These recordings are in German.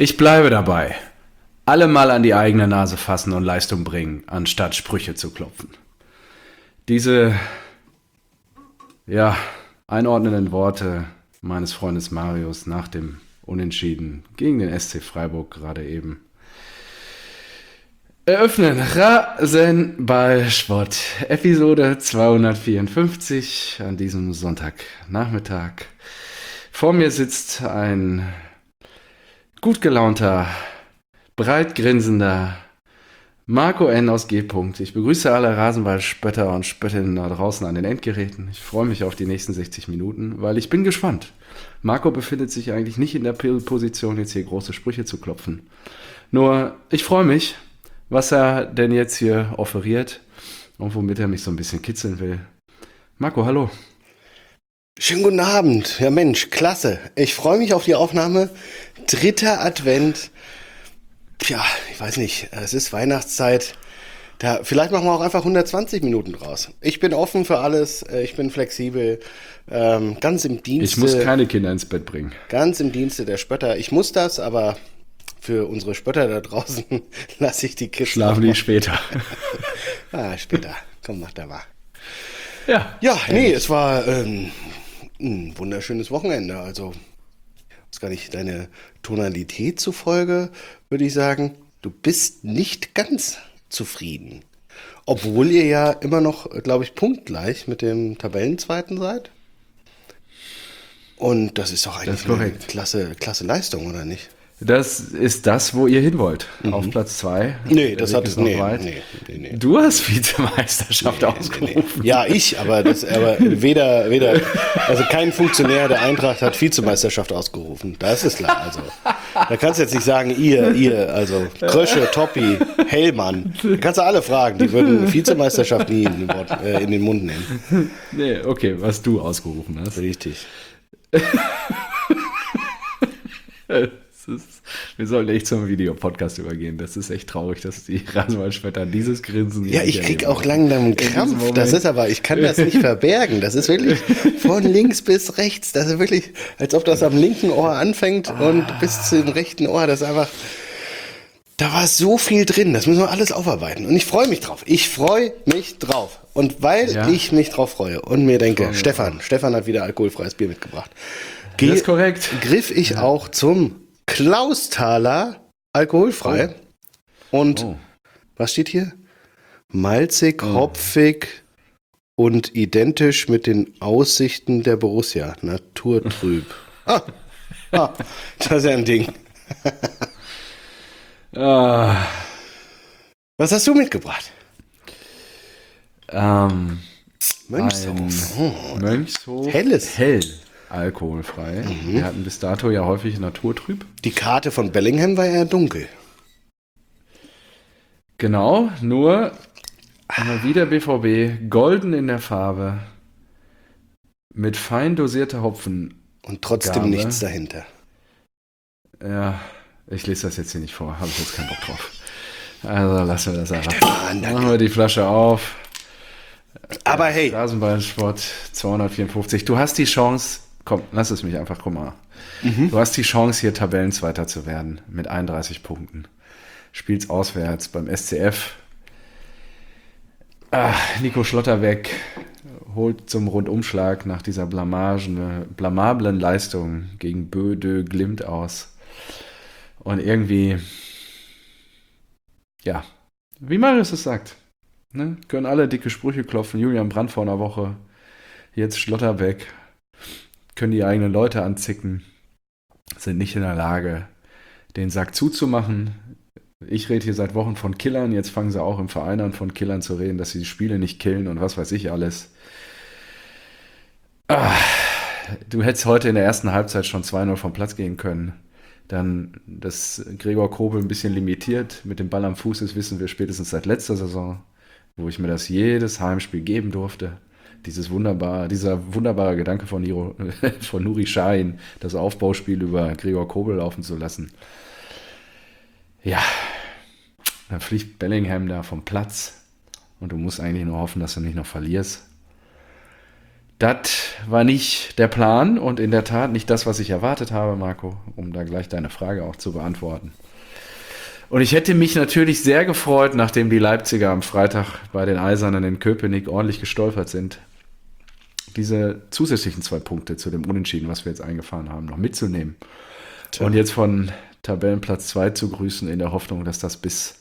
Ich bleibe dabei. Alle mal an die eigene Nase fassen und Leistung bringen, anstatt Sprüche zu klopfen. Diese, einordnenden Worte meines Freundes Marius nach dem Unentschieden gegen den SC Freiburg gerade eben eröffnen Rasenballsport, Episode 254 an diesem Sonntagnachmittag. Vor mir sitzt ein gut gelaunter, breit grinsender Marco N. aus G. Ich begrüße alle Rasenballspötter und Spöttinnen da draußen an den Endgeräten. Ich freue mich auf die nächsten 60 Minuten, weil ich bin gespannt. Marco befindet sich eigentlich nicht in der Position, jetzt hier große Sprüche zu klopfen. Nur, ich freue mich, was er denn jetzt hier offeriert und womit er mich so ein bisschen kitzeln will. Marco, hallo. Schönen guten Abend. Ja Mensch, klasse. Ich freue mich auf die Aufnahme. 3. Advent. Ja, ich weiß nicht, es ist Weihnachtszeit. Vielleicht machen wir auch einfach 120 Minuten draus. Ich bin offen für alles, ich bin flexibel, ganz im Dienste. Ich muss keine Kinder ins Bett bringen. Ganz im Dienste der Spötter. Ich muss das, aber für unsere Spötter da draußen lasse ich die Kids schlafen die später. Später. Komm, mach da mal. Ja. Ja, nee, es war ein wunderschönes Wochenende. Also, ist gar nicht deine Tonalität zufolge, würde ich sagen, du bist nicht ganz zufrieden. Obwohl ihr ja immer noch, glaube ich, punktgleich mit dem Tabellenzweiten seid. Und das ist doch eigentlich eine klasse Leistung, oder nicht? Das ist das, wo ihr hin wollt. Auf Platz 2. Nee, das hat es noch nee. Du hast Vizemeisterschaft ausgerufen. Nee. Ja, aber weder, also kein Funktionär der Eintracht hat Vizemeisterschaft ausgerufen. Das ist klar. Also, da kannst du jetzt nicht sagen, ihr, also Krösche, Toppi, Hellmann. Da kannst du alle fragen, die würden Vizemeisterschaft nie in den Mund nehmen. Nee, okay, was du ausgerufen hast. Richtig. Wir sollten echt zum Videopodcast übergehen. Das ist echt traurig, dass die Rasenballspötter dieses Grinsen ja, ich krieg auch langsam Krampf. Das ist aber, ich kann das nicht verbergen. Das ist wirklich von links bis rechts. Das ist wirklich, als ob das am linken Ohr anfängt und bis zum rechten Ohr. Das ist einfach, da war so viel drin. Das müssen wir alles aufarbeiten. Und ich freue mich drauf. Und weil ich mich drauf freue und mir denke, Stefan hat wieder alkoholfreies Bier mitgebracht. Das ist korrekt. Griff ich auch zum Klausthaler alkoholfrei. Und was steht hier? Malzig, hopfig und identisch mit den Aussichten der Borussia. Naturtrüb. Das ist ja ein Ding. Was hast du mitgebracht? Mönchshof. Helles. Hell. Alkoholfrei. Wir hatten bis dato ja häufig Naturtrüb. Die Karte von Bellingham war eher dunkel. Genau, nur mal wieder BVB, golden in der Farbe, mit fein dosierter Hopfen. Und trotzdem nichts dahinter. Ja, ich lese das jetzt hier nicht vor, habe ich jetzt keinen Bock drauf. Also lassen wir das einfach. Machen wir die Flasche auf. Aber hey. Rasenballsport 254. Du hast die Chance. Komm, lass es mich einfach, guck mal. Du hast die Chance, hier Tabellenzweiter zu werden mit 31 Punkten. Spielst auswärts beim SCF. Nico Schlotterbeck holt zum Rundumschlag nach dieser blamablen Leistung gegen Böde Glimt aus. Und irgendwie, ja, wie Marius es sagt, ne, können alle dicke Sprüche klopfen. Julian Brandt vor einer Woche, jetzt Schlotterbeck. Können die eigenen Leute anzicken, sind nicht in der Lage, den Sack zuzumachen. Ich rede hier seit Wochen von Killern, jetzt fangen sie auch im Verein an, von Killern zu reden, dass sie die Spiele nicht killen und was weiß ich alles. Du hättest heute in der ersten Halbzeit schon 2-0 vom Platz gehen können. Dann, dass Gregor Kobel ein bisschen limitiert mit dem Ball am Fuß ist, wissen wir spätestens seit letzter Saison, wo ich mir das jedes Heimspiel geben durfte. Dieser wunderbare Gedanke von Nuri Sahin, das Aufbauspiel über Gregor Kobel laufen zu lassen. Ja, dann fliegt Bellingham da vom Platz und du musst eigentlich nur hoffen, dass du nicht noch verlierst. Das war nicht der Plan und in der Tat nicht das, was ich erwartet habe, Marco, um da gleich deine Frage auch zu beantworten. Und ich hätte mich natürlich sehr gefreut, nachdem die Leipziger am Freitag bei den Eisernen in Köpenick ordentlich gestolpert sind, diese zusätzlichen 2 Punkte zu dem Unentschieden, was wir jetzt eingefahren haben, noch mitzunehmen. Tja. Und jetzt von Tabellenplatz 2 zu grüßen, in der Hoffnung, dass das bis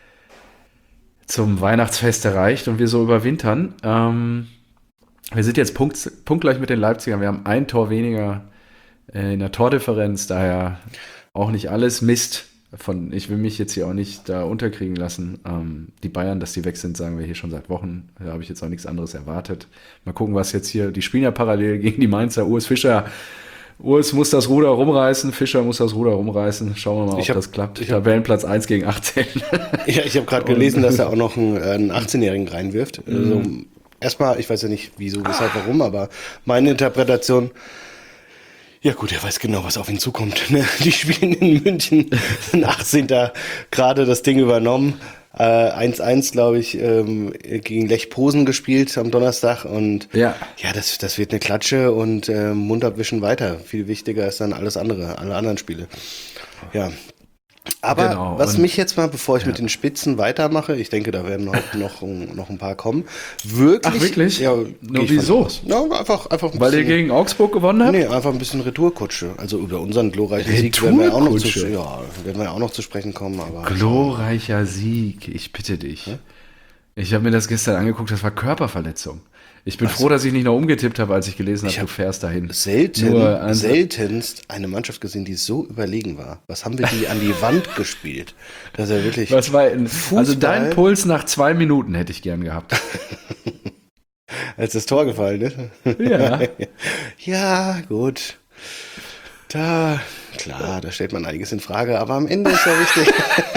zum Weihnachtsfest erreicht und wir so überwintern. Wir sind jetzt punktgleich mit den Leipzigern. Wir haben 1 Tor weniger in der Tordifferenz, daher auch nicht alles Mist. Ich will mich jetzt hier auch nicht da unterkriegen lassen. Die Bayern, dass die weg sind, sagen wir hier schon seit Wochen. Da habe ich jetzt auch nichts anderes erwartet. Mal gucken, was jetzt hier, die spielen ja parallel gegen die Mainzer. Urs muss das Ruder rumreißen, Fischer muss das Ruder rumreißen. Schauen wir mal, ob das klappt. Tabellenplatz 1 gegen 18. Ja, ich habe gerade gelesen, dass er auch noch einen 18-Jährigen reinwirft. Also, erstmal, ich weiß ja nicht, wieso, weshalb, warum, aber meine Interpretation, ja gut, er weiß genau, was auf ihn zukommt. Ne? Die spielen in München, sind 18. gerade das Ding übernommen. 1-1, glaube ich, gegen Lech Posen gespielt am Donnerstag. Und ja das wird eine Klatsche und Mund abwischen weiter. Viel wichtiger ist dann alles andere, alle anderen Spiele. Ja. Aber genau. Was mich jetzt mal, bevor ich mit den Spitzen weitermache, ich denke, da werden noch ein paar kommen, wirklich... Ach, wirklich? Ja, wieso? Ja, einfach ein Weil ihr gegen Augsburg gewonnen habt? Nee, einfach ein bisschen Retourkutsche. Also über unseren glorreichen Sieg werden wir auch noch zu sprechen kommen. Aber glorreicher Sieg, ich bitte dich. Ja? Ich habe mir das gestern angeguckt, das war Körperverletzung. Ich bin froh, dass ich nicht noch umgetippt habe, als ich gelesen habe, du fährst dahin. Seltenst eine Mannschaft gesehen, die so überlegen war. Was haben wir die an die Wand gespielt? Das ist ja wirklich. Was war also dein Puls nach 2 Minuten hätte ich gern gehabt. Als das Tor gefallen ist? Ja. Ja, gut. Da stellt man einiges in Frage, aber am Ende ist ja wichtig.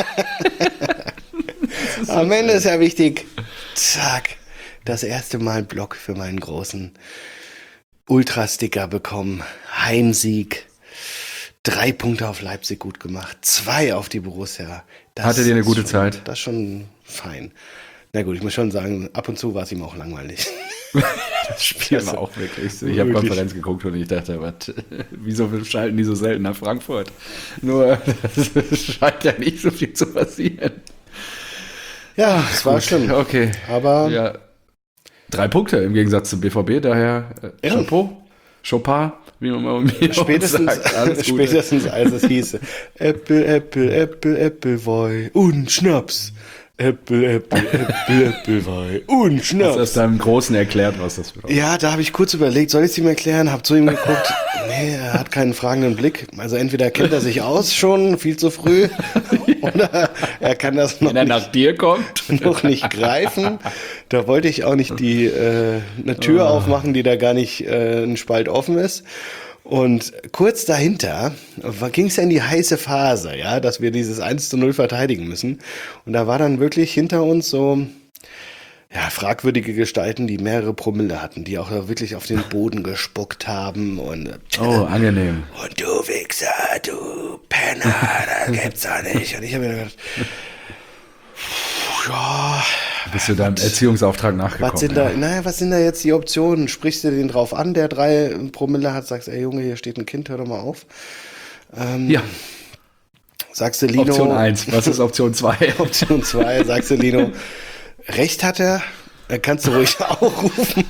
Am Ende ist ja wichtig. Zack. Das erste Mal Block für meinen großen Ultra-Sticker bekommen. Heimsieg. 3 Punkte auf Leipzig gut gemacht. 2 auf die Borussia. Hattet ihr eine gute Zeit? Das ist schon fein. Na gut, ich muss schon sagen, ab und zu war es ihm auch langweilig. Das Spiel war auch wirklich so. Ich habe Konferenz geguckt und ich dachte, wieso schalten die so selten nach Frankfurt? Nur, es scheint ja nicht so viel zu passieren. Ja, es war schlimm. Okay. Aber... Ja. 3 Punkte im Gegensatz zum BVB, daher Chapeau, Chopin, wie man mal spätestens als es hieß, Äpfel, Äpfel, Äpfel, Äpfelweih und Schnaps. Äpfel, Äpfel, Äpfel, Äpfelweih und Schnaps. Hast du deinem Großen erklärt, was das bedeutet? Ja, da habe ich kurz überlegt, soll ich es ihm erklären? Hab zu ihm geguckt. Nee, er hat keinen fragenden Blick. Also entweder kennt er sich aus schon, viel zu früh, oder er kann das noch wenn er nach dir kommt, noch nicht greifen. Da wollte ich auch nicht eine Tür aufmachen, die da gar nicht ein Spalt offen ist. Und kurz dahinter ging es ja in die heiße Phase, ja, dass wir dieses 1:0 verteidigen müssen. Und da war dann wirklich hinter uns so fragwürdige Gestalten, die mehrere Promille hatten, die auch wirklich auf den Boden gespuckt haben. Und angenehm. Und du Wichser, du Penner, das gibt's doch nicht. Und ich habe mir gedacht, ja... Bist du deinem Erziehungsauftrag nachgekommen? Was sind da jetzt die Optionen? Sprichst du den drauf an, der 3 Promille hat, sagst, ey Junge, hier steht ein Kind, hör doch mal auf. Ja. Sagst du Lino... Option 1, was ist Option 2? Option 2, sagst du Lino, recht hat er, dann kannst du ruhig auch rufen.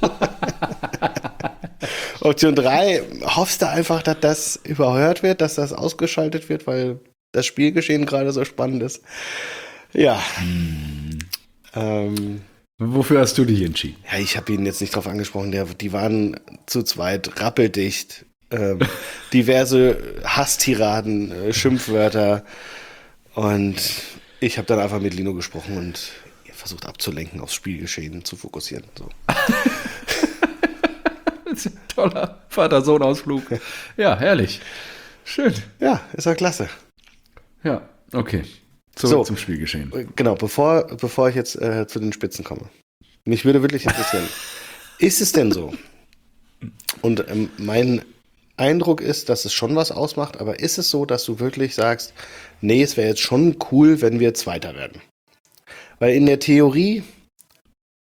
Option 3, hoffst du einfach, dass das überhört wird, dass das ausgeschaltet wird, weil das Spielgeschehen gerade so spannend ist. Ja. Wofür hast du dich entschieden? Ja, ich habe ihn jetzt nicht drauf angesprochen. Die waren zu zweit rappeldicht. Diverse Hasstiraden, Schimpfwörter. Und ich habe dann einfach mit Lino gesprochen und versucht abzulenken, aufs Spielgeschehen zu fokussieren. So. Das ist ein toller Vater-Sohn-Ausflug. Ja, herrlich. Schön. Ja, ist ja klasse. Ja, okay. Zurück zum Spielgeschehen. Genau, bevor ich jetzt zu den Spitzen komme. Mich würde wirklich interessieren, ist es denn so? Und mein Eindruck ist, dass es schon was ausmacht, aber ist es so, dass du wirklich sagst, nee, es wäre jetzt schon cool, wenn wir Zweiter werden? Weil in der Theorie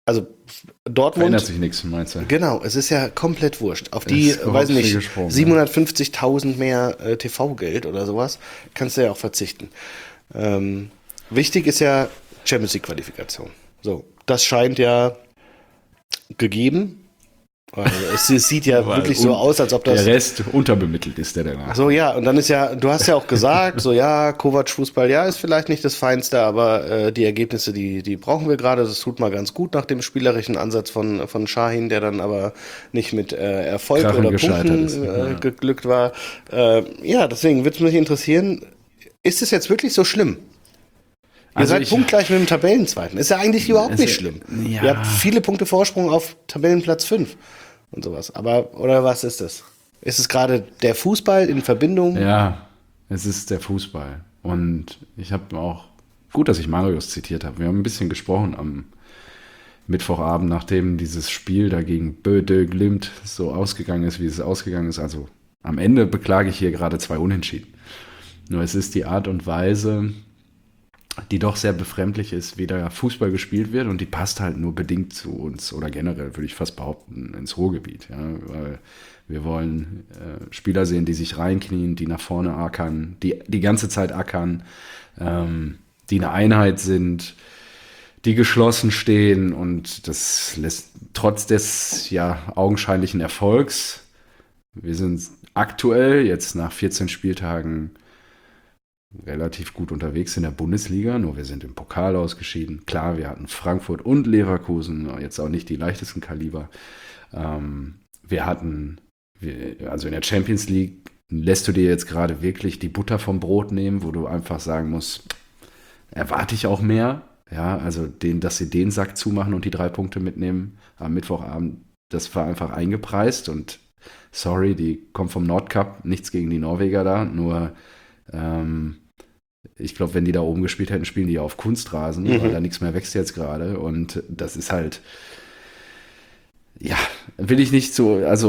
Also Dortmund. Verändert sich nichts, meinst du? Genau, es ist ja komplett wurscht. Auf die, weiß nicht, 750.000 mehr TV-Geld oder sowas, kannst du ja auch verzichten. Wichtig ist ja Champions League-Qualifikation. So, das scheint ja gegeben. Also es sieht ja wirklich so aus, als ob das... Der Rest unterbemittelt ist, der danach. So, ja, und dann ist ja, du hast ja auch gesagt, so ja, Kovac-Fußball, ja, ist vielleicht nicht das Feinste, aber die Ergebnisse, die brauchen wir gerade. Das tut mal ganz gut nach dem spielerischen Ansatz von Şahin, der dann aber nicht mit Erfolg Krachen oder Punkten ist, ja. geglückt war. Ja, deswegen würde es mich interessieren, ist es jetzt wirklich so schlimm? Ihr seid punktgleich mit dem Tabellenzweiten. Ist ja eigentlich überhaupt nicht schlimm. Ja. Ihr habt viele Punkte Vorsprung auf Tabellenplatz 5 und sowas. Aber, oder was ist das? Ist es gerade der Fußball in Verbindung? Ja, es ist der Fußball. Und ich habe auch, gut, dass ich Marius zitiert habe. Wir haben ein bisschen gesprochen am Mittwochabend, nachdem dieses Spiel dagegen Böde Glimt so ausgegangen ist, wie es ausgegangen ist. Also am Ende beklage ich hier gerade 2 Unentschieden. Nur es ist die Art und Weise, die doch sehr befremdlich ist, wie da Fußball gespielt wird, und die passt halt nur bedingt zu uns oder generell, würde ich fast behaupten, ins Ruhrgebiet. Ja? Weil wir wollen Spieler sehen, die sich reinknien, die nach vorne ackern, die ganze Zeit ackern, die eine Einheit sind, die geschlossen stehen, und das lässt trotz des ja augenscheinlichen Erfolgs, wir sind aktuell jetzt nach 14 Spieltagen relativ gut unterwegs in der Bundesliga, nur wir sind im Pokal ausgeschieden. Klar, wir hatten Frankfurt und Leverkusen, jetzt auch nicht die leichtesten Kaliber. Also in der Champions League lässt du dir jetzt gerade wirklich die Butter vom Brot nehmen, wo du einfach sagen musst, erwarte ich auch mehr. Ja, also dass sie den Sack zumachen und die 3 Punkte mitnehmen am Mittwochabend, das war einfach eingepreist, und sorry, die kommen vom Nordcup, nichts gegen die Norweger da, nur ich glaube, wenn die da oben gespielt hätten, spielen die ja auf Kunstrasen, weil da nichts mehr wächst jetzt gerade, und das ist halt, ja, will ich jetzt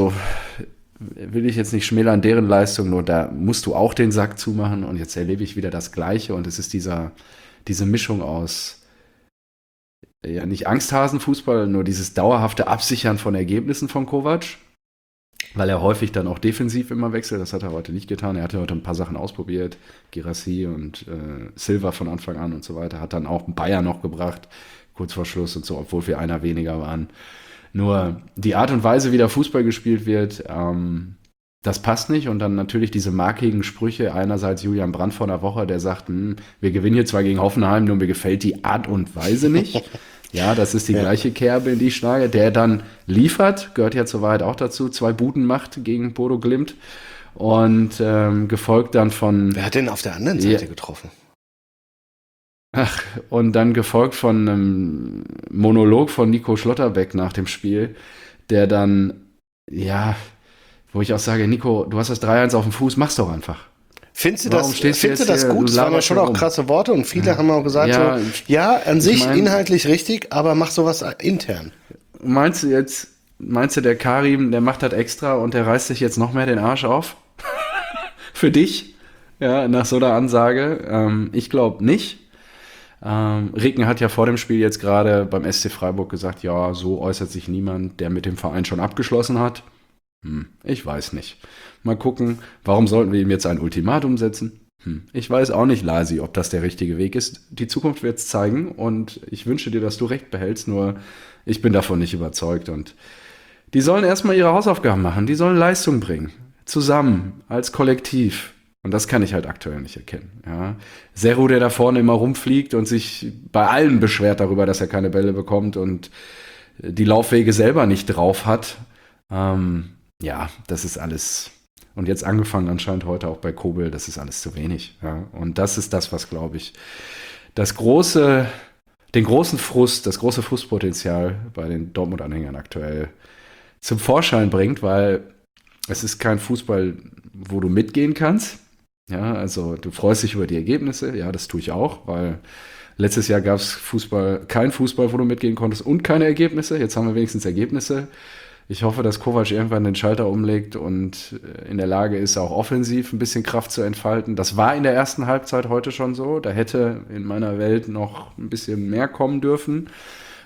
nicht schmälern deren Leistung, nur da musst du auch den Sack zumachen, und jetzt erlebe ich wieder das Gleiche, und es ist diese Mischung aus, ja, nicht Angsthasenfußball, nur dieses dauerhafte Absichern von Ergebnissen von Kovac, weil er häufig dann auch defensiv immer wechselt. Das hat er heute nicht getan. Er hatte heute ein paar Sachen ausprobiert. Girassi und Silva von Anfang an und so weiter. Hat dann auch Bayern noch gebracht, kurz vor Schluss und so, obwohl wir einer weniger waren. Nur die Art und Weise, wie der Fußball gespielt wird, das passt nicht. Und dann natürlich diese markigen Sprüche. Einerseits Julian Brandt vor einer Woche, der sagt, wir gewinnen hier zwar gegen Hoffenheim, nur mir gefällt die Art und Weise nicht. Ja, das ist die gleiche Kerbe, in die ich schlage. Der dann liefert, gehört ja zur Wahrheit auch dazu, 2 Buden macht gegen Bodo Glimt. Und gefolgt dann von... Wer hat denn auf der anderen Seite getroffen? Und dann gefolgt von einem Monolog von Nico Schlotterbeck nach dem Spiel, der dann, ja, wo ich auch sage, Nico, du hast das 3-1 auf dem Fuß, mach's doch einfach. Findest du das gut? Das waren ja schon auch krasse Worte, und viele haben auch gesagt, an sich inhaltlich richtig, aber mach sowas intern. Meinst du, der Karim, der macht das extra und der reißt sich jetzt noch mehr den Arsch auf? Für dich? Ja, nach so einer Ansage? Ich glaube nicht. Ricken hat ja vor dem Spiel jetzt gerade beim SC Freiburg gesagt, ja, so äußert sich niemand, der mit dem Verein schon abgeschlossen hat. Ich weiß nicht. Mal gucken, warum sollten wir ihm jetzt ein Ultimatum setzen? Ich weiß auch nicht, Lasi, ob das der richtige Weg ist. Die Zukunft wird es zeigen, und ich wünsche dir, dass du recht behältst, nur ich bin davon nicht überzeugt. Und die sollen erstmal ihre Hausaufgaben machen, die sollen Leistung bringen. Zusammen, als Kollektiv. Und das kann ich halt aktuell nicht erkennen. Ja. Serru, der da vorne immer rumfliegt und sich bei allen beschwert darüber, dass er keine Bälle bekommt und die Laufwege selber nicht drauf hat. Ja, das ist alles, und jetzt angefangen anscheinend heute auch bei Kobel, das ist alles zu wenig. Ja. Und das ist das, was, glaube ich, das große Frustpotenzial bei den Dortmund-Anhängern aktuell zum Vorschein bringt, weil es ist kein Fußball, wo du mitgehen kannst. Ja, also du freust dich über die Ergebnisse, ja, das tue ich auch, weil letztes Jahr gab es kein Fußball, wo du mitgehen konntest, und keine Ergebnisse. Jetzt haben wir wenigstens Ergebnisse. Ich hoffe, dass Kovac irgendwann den Schalter umlegt und in der Lage ist, auch offensiv ein bisschen Kraft zu entfalten. Das war in der ersten Halbzeit heute schon so. Da hätte in meiner Welt noch ein bisschen mehr kommen dürfen.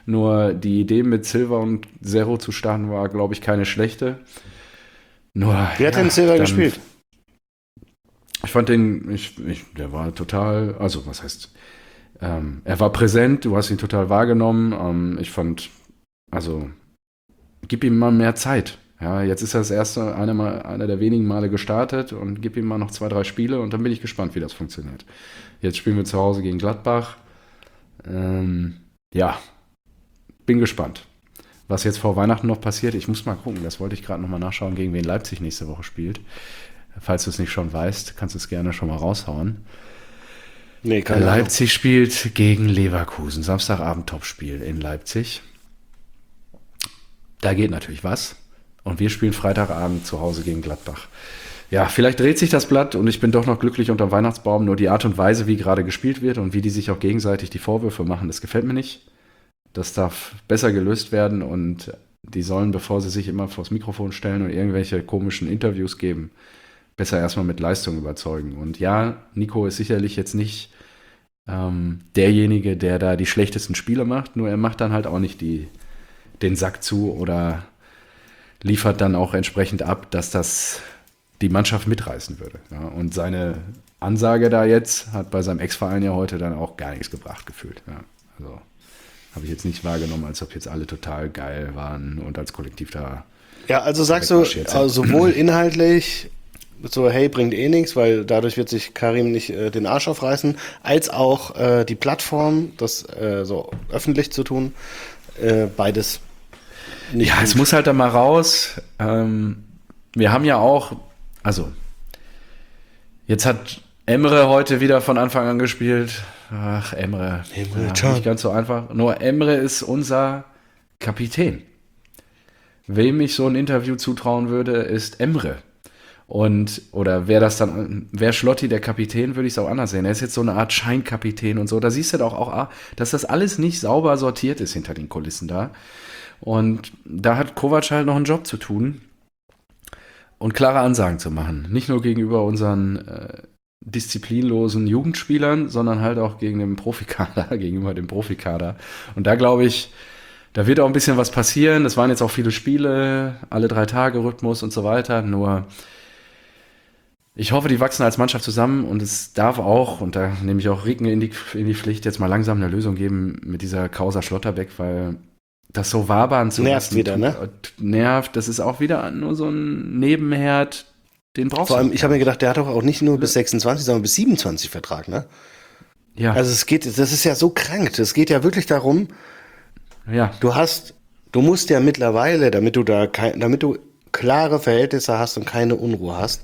Nur die Idee mit Silva und Zero zu starten war, glaube ich, keine schlechte. Nur, Wie hat denn Silva gespielt? Ich fand der war total, also was heißt, er war präsent, du hast ihn total wahrgenommen. Ich fand, also, gib ihm mal mehr Zeit. Ja, jetzt ist er das erste, einer der wenigen Male gestartet und gib ihm mal noch 2, 3 Spiele und dann bin ich gespannt, wie das funktioniert. Jetzt spielen wir zu Hause gegen Gladbach. Ja, bin gespannt, was jetzt vor Weihnachten noch passiert. Ich muss mal gucken, das wollte ich gerade nochmal nachschauen, gegen wen Leipzig nächste Woche spielt. Falls du es nicht schon weißt, kannst du es gerne schon mal raushauen. Nee, Leipzig spielt gegen Leverkusen. Samstagabend Topspiel in Leipzig. Da geht natürlich was. Und wir spielen Freitagabend zu Hause gegen Gladbach. Ja, vielleicht dreht sich das Blatt und ich bin doch noch glücklich unterm Weihnachtsbaum. Nur die Art und Weise, wie gerade gespielt wird und wie die sich auch gegenseitig die Vorwürfe machen, das gefällt mir nicht. Das darf besser gelöst werden und die sollen, bevor sie sich immer vors Mikrofon stellen und irgendwelche komischen Interviews geben, besser erstmal mit Leistung überzeugen. Und ja, Nico ist sicherlich jetzt nicht derjenige, der da die schlechtesten Spiele macht, nur er macht dann halt auch nicht den Sack zu oder liefert dann auch entsprechend ab, dass das die Mannschaft mitreißen würde. Ja, und seine Ansage da jetzt hat bei seinem Ex-Verein ja heute dann auch gar nichts gebracht gefühlt. Ja, also habe ich jetzt nicht wahrgenommen, als ob jetzt alle total geil waren und als Kollektiv da. Ja, also sagst du, sowohl inhaltlich so, hey, bringt eh nichts, weil dadurch wird sich Karim nicht den Arsch aufreißen, als auch die Plattform, das so öffentlich zu tun, beides nicht. Ja, gut. Es muss halt dann mal raus. Wir haben ja auch, also jetzt hat Emre heute wieder von Anfang an gespielt. Ach, Emre ja, nicht ganz so einfach. Nur Emre ist unser Kapitän. Wem ich so ein Interview zutrauen würde, ist Emre. Oder wäre Schlotti der Kapitän, würde ich es auch anders sehen. Er ist jetzt so eine Art Scheinkapitän und so. Da siehst du doch auch, dass das alles nicht sauber sortiert ist hinter den Kulissen da. Und da hat Kovac halt noch einen Job zu tun und klare Ansagen zu machen. Nicht nur gegenüber unseren disziplinlosen Jugendspielern, sondern halt auch gegenüber dem Profikader. Und da glaube ich, da wird auch ein bisschen was passieren. Es waren jetzt auch viele Spiele, alle 3 Tage Rhythmus und so weiter. Nur ich hoffe, die wachsen als Mannschaft zusammen und es darf auch, und da nehme ich auch Rieken in die Pflicht, jetzt mal langsam eine Lösung geben mit dieser Causa Schlotterbeck, weil das so wabern zu nervt wieder, ne? Nervt, das ist auch wieder nur so ein Nebenherd, den brauchst du. Vor allem, ich habe mir gedacht, der hat doch auch nicht nur bis 26, sondern bis 27 Vertrag, ne? Ja. Also das ist ja so krank, das geht ja wirklich darum, ja. Du musst ja mittlerweile, damit du klare Verhältnisse hast und keine Unruhe hast,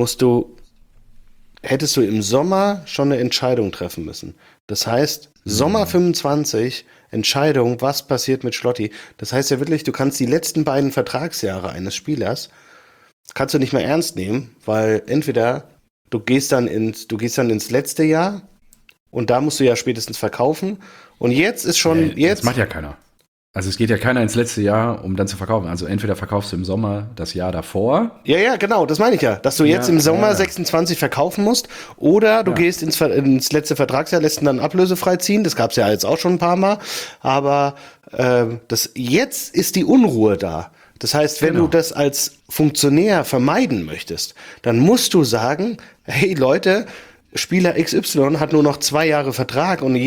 hättest du im Sommer schon eine Entscheidung treffen müssen. Das heißt, Sommer 25, Entscheidung, was passiert mit Schlotti. Das heißt ja wirklich, du kannst die letzten beiden Vertragsjahre eines Spielers, kannst du nicht mehr ernst nehmen, weil entweder du gehst dann ins letzte Jahr und da musst du ja spätestens verkaufen. Und jetzt ist schon, das macht ja keiner. Also es geht ja keiner ins letzte Jahr, um dann zu verkaufen. Also entweder verkaufst du im Sommer das Jahr davor. Ja, genau, das meine ich ja. Dass du jetzt im Sommer 26 verkaufen musst oder du gehst ins letzte Vertragsjahr, lässt ihn dann ablösefrei ziehen. Das gab es ja jetzt auch schon ein paar Mal. Aber jetzt ist die Unruhe da. Das heißt, wenn du das als Funktionär vermeiden möchtest, dann musst du sagen, hey Leute, Spieler XY hat nur noch 2 Jahre Vertrag und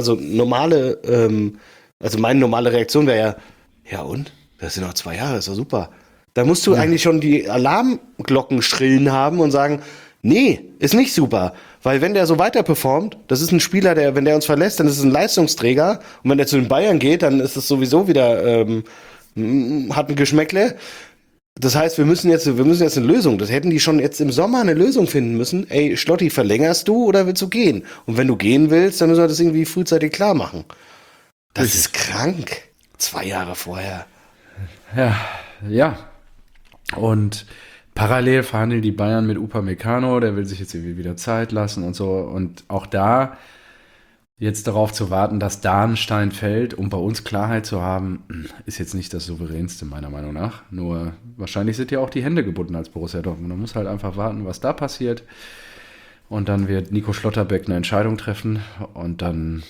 meine normale Reaktion wäre ja und? Das sind noch 2 Jahre, ist doch super. Da musst du eigentlich schon die Alarmglocken schrillen haben und sagen, nee, ist nicht super. Weil wenn der so weiter performt, das ist ein Spieler, wenn der uns verlässt, dann ist es ein Leistungsträger. Und wenn der zu den Bayern geht, dann ist es sowieso wieder, hat ein Geschmäckle. Das heißt, wir müssen jetzt eine Lösung. Das hätten die schon jetzt im Sommer eine Lösung finden müssen. Ey, Schlotti, verlängerst du oder willst du gehen? Und wenn du gehen willst, dann müssen wir das irgendwie frühzeitig klar machen. Das ist krank. 2 Jahre vorher. Ja. Und parallel verhandeln die Bayern mit Upamecano, der will sich jetzt irgendwie wieder Zeit lassen und so. Und auch da jetzt darauf zu warten, dass da ein Stein fällt, um bei uns Klarheit zu haben, ist jetzt nicht das Souveränste meiner Meinung nach. Nur wahrscheinlich sind ja auch die Hände gebunden als Borussia Dortmund. Man muss halt einfach warten, was da passiert. Und dann wird Nico Schlotterbeck eine Entscheidung treffen und dann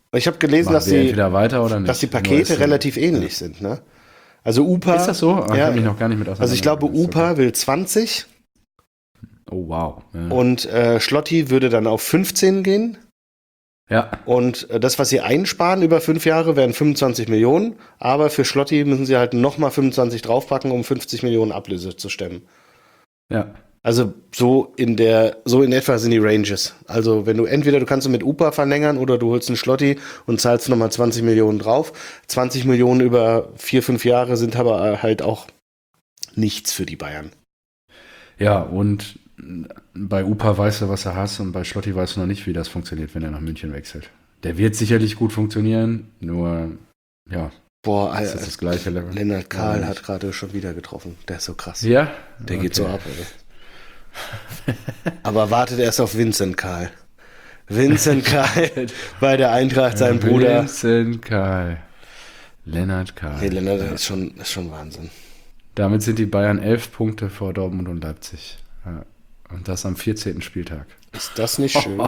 Ich habe gelesen, Machen wir entweder weiter oder nicht. dass die Pakete relativ ähnlich sind, ne? Also UPA. Ist das so? Ich habe mich noch gar nicht mit Also ich glaube, UPA will 20. Oh, wow. Ja. Und Schlotti würde dann auf 15 gehen. Ja. Und das, was sie einsparen über 5 Jahre, wären 25 Millionen. Aber für Schlotti müssen sie halt nochmal 25 draufpacken, um 50 Millionen Ablöse zu stemmen. Ja. Also so in etwa sind die Ranges. Also wenn du kannst mit UPA verlängern oder du holst einen Schlotti und zahlst nochmal 20 Millionen drauf. 20 Millionen über 4, 5 Jahre sind aber halt auch nichts für die Bayern. Ja, und bei UPA weißt du, was er hast, und bei Schlotti weißt du noch nicht, wie das funktioniert, wenn er nach München wechselt. Der wird sicherlich gut funktionieren, nur, ja, boah, das ist das gleiche Level. Lennart Kahl hat gerade schon wieder getroffen. Der ist so krass. Ja? Der geht so ab, ey. Aber wartet erst auf Vincent Kahl. Vincent Kahl bei der Eintracht, sein Bruder. Vincent Kahl. Lennart Kahl. Nee, Lennart ist schon Wahnsinn. Damit sind die Bayern 11 Punkte vor Dortmund und Leipzig. Ja. Und das am 14. Spieltag. Ist das nicht schön?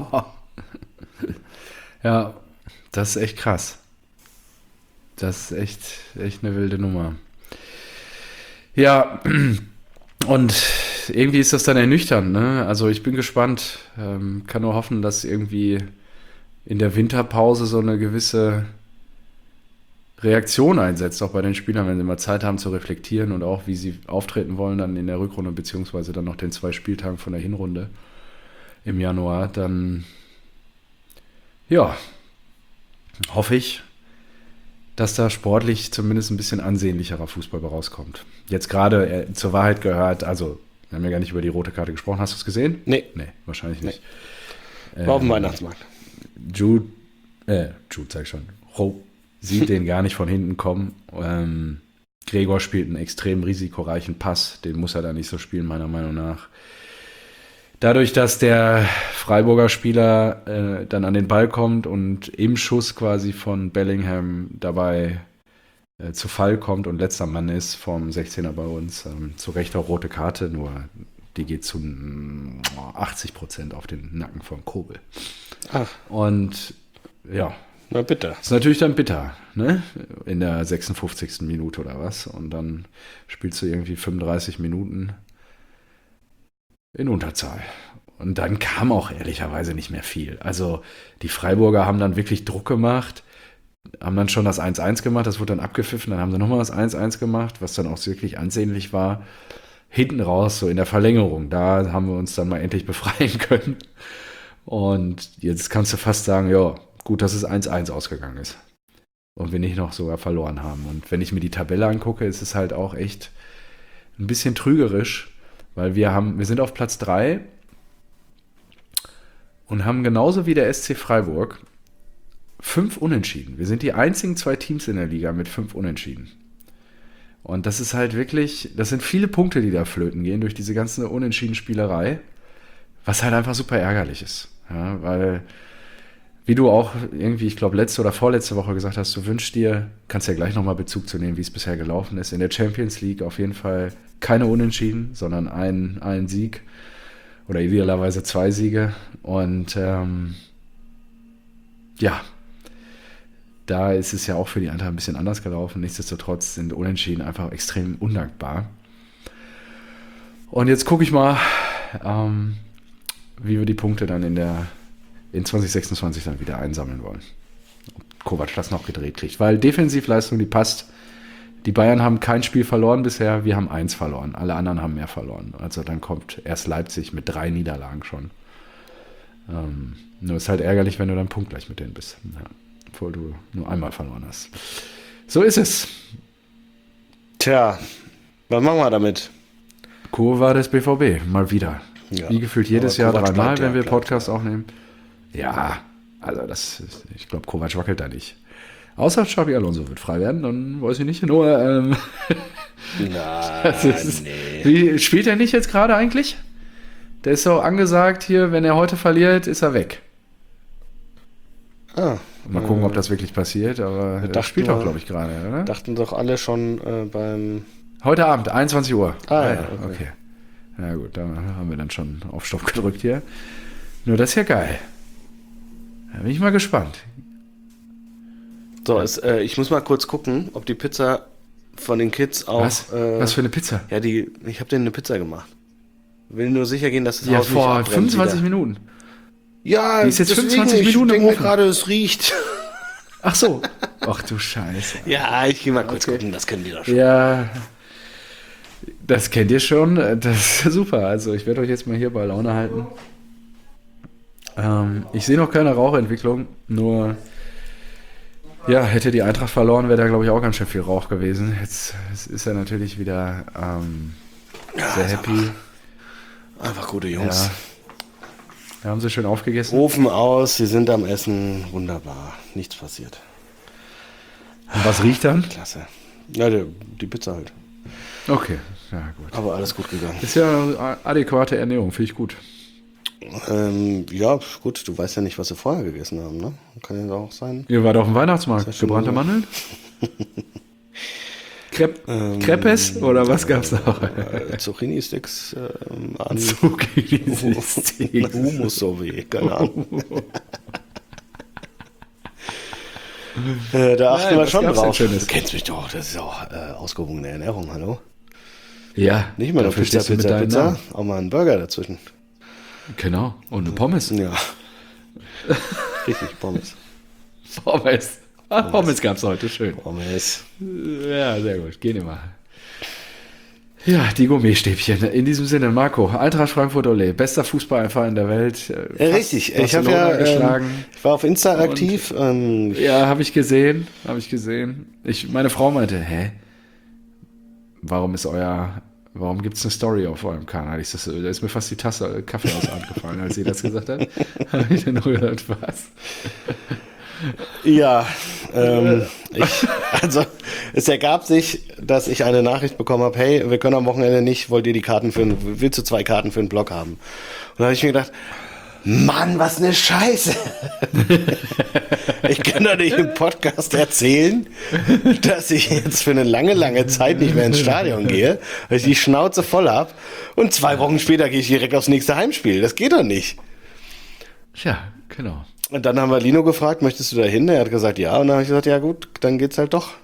Ja, das ist echt krass. Das ist echt eine wilde Nummer. Ja, und irgendwie ist das dann ernüchternd, ne? Also ich bin gespannt. Kann nur hoffen, dass irgendwie in der Winterpause so eine gewisse Reaktion einsetzt, auch bei den Spielern, wenn sie mal Zeit haben zu reflektieren und auch, wie sie auftreten wollen dann in der Rückrunde, beziehungsweise dann noch den 2 Spieltagen von der Hinrunde im Januar, dann ja, hoffe ich, dass da sportlich zumindest ein bisschen ansehnlicherer Fußball rauskommt. Jetzt gerade zur Wahrheit gehört, also wir haben ja gar nicht über die rote Karte gesprochen, hast du es gesehen? Nee. Nee, wahrscheinlich nicht. War auf dem Weihnachtsmarkt. Jude sag ich schon, sieht den gar nicht von hinten kommen. Gregor spielt einen extrem risikoreichen Pass, den muss er da nicht so spielen, meiner Meinung nach. Dadurch, dass der Freiburger Spieler dann an den Ball kommt und im Schuss quasi von Bellingham dabei zu Fall kommt und letzter Mann ist vom 16er bei uns, zu Recht auch rote Karte, nur die geht zu 80% auf den Nacken von Kobel. Ach. Und ja, na bitte. Ist natürlich dann bitter, ne? In der 56. Minute oder was. Und dann spielst du irgendwie 35 Minuten in Unterzahl. Und dann kam auch ehrlicherweise nicht mehr viel. Also die Freiburger haben dann wirklich Druck gemacht, haben dann schon das 1-1 gemacht, das wurde dann abgepfiffen, dann haben sie nochmal das 1-1 gemacht, was dann auch wirklich ansehnlich war. Hinten raus, so in der Verlängerung, da haben wir uns dann mal endlich befreien können. Und jetzt kannst du fast sagen, ja, gut, dass es 1-1 ausgegangen ist und wir nicht noch sogar verloren haben. Und wenn ich mir die Tabelle angucke, ist es halt auch echt ein bisschen trügerisch, weil wir sind auf Platz 3 und haben genauso wie der SC Freiburg 5 Unentschieden. Wir sind die einzigen 2 Teams in der Liga mit 5 Unentschieden. Und das ist halt wirklich, das sind viele Punkte, die da flöten gehen durch diese ganze Unentschieden-Spielerei, was halt einfach super ärgerlich ist. Ja, weil wie du auch irgendwie, ich glaube, letzte oder vorletzte Woche gesagt hast, du wünschst dir, kannst ja gleich nochmal Bezug zu nehmen, wie es bisher gelaufen ist, in der Champions League auf jeden Fall keine Unentschieden, sondern ein Sieg oder idealerweise 2 Siege. Und ja, da ist es ja auch für die Eintracht ein bisschen anders gelaufen. Nichtsdestotrotz sind Unentschieden einfach extrem undankbar. Und jetzt gucke ich mal, wie wir die Punkte dann in 2026 dann wieder einsammeln wollen. Ob Kovac das noch gedreht kriegt. Weil Defensivleistung, die passt. Die Bayern haben kein Spiel verloren bisher, wir haben 1 verloren. Alle anderen haben mehr verloren. Also dann kommt erst Leipzig mit 3 Niederlagen schon. Nur ist halt ärgerlich, wenn du dann punktgleich mit denen bist. Ja, obwohl du nur einmal verloren hast. So ist es. Tja, was machen wir damit? Kurve des BVB, mal wieder. Ja, wie gefühlt jedes Jahr Kovac 3-mal, bleibt, wenn wir bleibt, Podcast aufnehmen. Ja, also ich glaube, Kovac wackelt da nicht. Außer Xabi Alonso wird frei werden, dann weiß ich nicht. Nur, wie spielt er nicht jetzt gerade eigentlich? Der ist so angesagt hier, wenn er heute verliert, ist er weg. Mal gucken, ob das wirklich passiert, aber er spielt auch, glaube ich, gerade, oder? Dachten doch alle schon beim... Heute Abend, 21 Uhr. Ja, okay. Ja gut, da haben wir dann schon auf Stopp gedrückt hier. Nur das ist ja geil. Da bin ich mal gespannt. So, ich muss mal kurz gucken, ob die Pizza von den Kids auch... Was für eine Pizza? Ja, ich habe denen eine Pizza gemacht. Will nur sicher gehen, dass das Ja, Haus nicht vor abbrennt 25 wieder. Minuten. Ja, Die ist jetzt deswegen, 25 Minuten ich im denke Ofen. gerade, es riecht. Ach so. Ach du Scheiße. Ja, ich gehe mal kurz gucken, das können die doch schon. Ja, das kennt ihr schon. Das ist super. Also ich werde euch jetzt mal hier bei Laune halten. Ich sehe noch keine Rauchentwicklung, nur ja, hätte die Eintracht verloren, wäre da glaube ich auch ganz schön viel Rauch gewesen. Jetzt ist er natürlich wieder sehr happy. Einfach gute Jungs. Ja. Wir haben sie schön aufgegessen. Ofen aus, sie sind am Essen. Wunderbar. Nichts passiert. Und was riecht dann? Klasse. Ja, die Pizza halt. Okay, ja gut. Aber alles gut gegangen. Ist ja adäquate Ernährung, finde ich gut. Ja, gut, du weißt ja nicht, was sie vorher gegessen haben, ne? Kann ja auch sein. Ihr wart auf dem Weihnachtsmarkt. Das ist ja schon Gebrannte so. Mandeln? Crepes oder was gab's noch? Zucchini-Sticks an Zucchini-Sticks. Humus-Sorbet, keine Ahnung. Da achten wir was schon gab's denn drauf. Schönes? Du kennst mich doch, das ist auch ausgewogene Ernährung, hallo? Ja, Nicht mal eine dafür Pizza, stehst du mit Pizza, deinem Pizza, Namen. auch mal einen Burger dazwischen. Genau, und eine Pommes. Ja. Richtig, Pommes. Pommes. Pommes gab's heute, schön. Pommes. Ja, sehr gut, gehen wir mal. Ja, die Gourmetstäbchen. In diesem Sinne, Marco, Eintracht Frankfurt Ole, bester Fußballverein der Welt. Richtig, ich habe Barcelona ja geschlagen. ich war auf Insta aktiv. Ja, habe ich gesehen. Meine Frau meinte, warum gibt es eine Story auf eurem Kanal? Da ist mir fast die Tasse Kaffee aus der Hand gefallen, als sie das gesagt hat. Habe ich dann nur gedacht, was? Ja, es ergab sich, dass ich eine Nachricht bekommen habe, hey, wir können am Wochenende nicht, willst du 2 Karten für einen Blog haben? Und da habe ich mir gedacht, Mann, was eine Scheiße. Ich kann doch nicht im Podcast erzählen, dass ich jetzt für eine lange, lange Zeit nicht mehr ins Stadion gehe, weil ich die Schnauze voll habe und 2 Wochen später gehe ich direkt aufs nächste Heimspiel. Das geht doch nicht. Ja, genau. Und dann haben wir Lino gefragt, möchtest du da hin? Er hat gesagt, ja. Und dann habe ich gesagt, ja gut, dann geht's halt doch.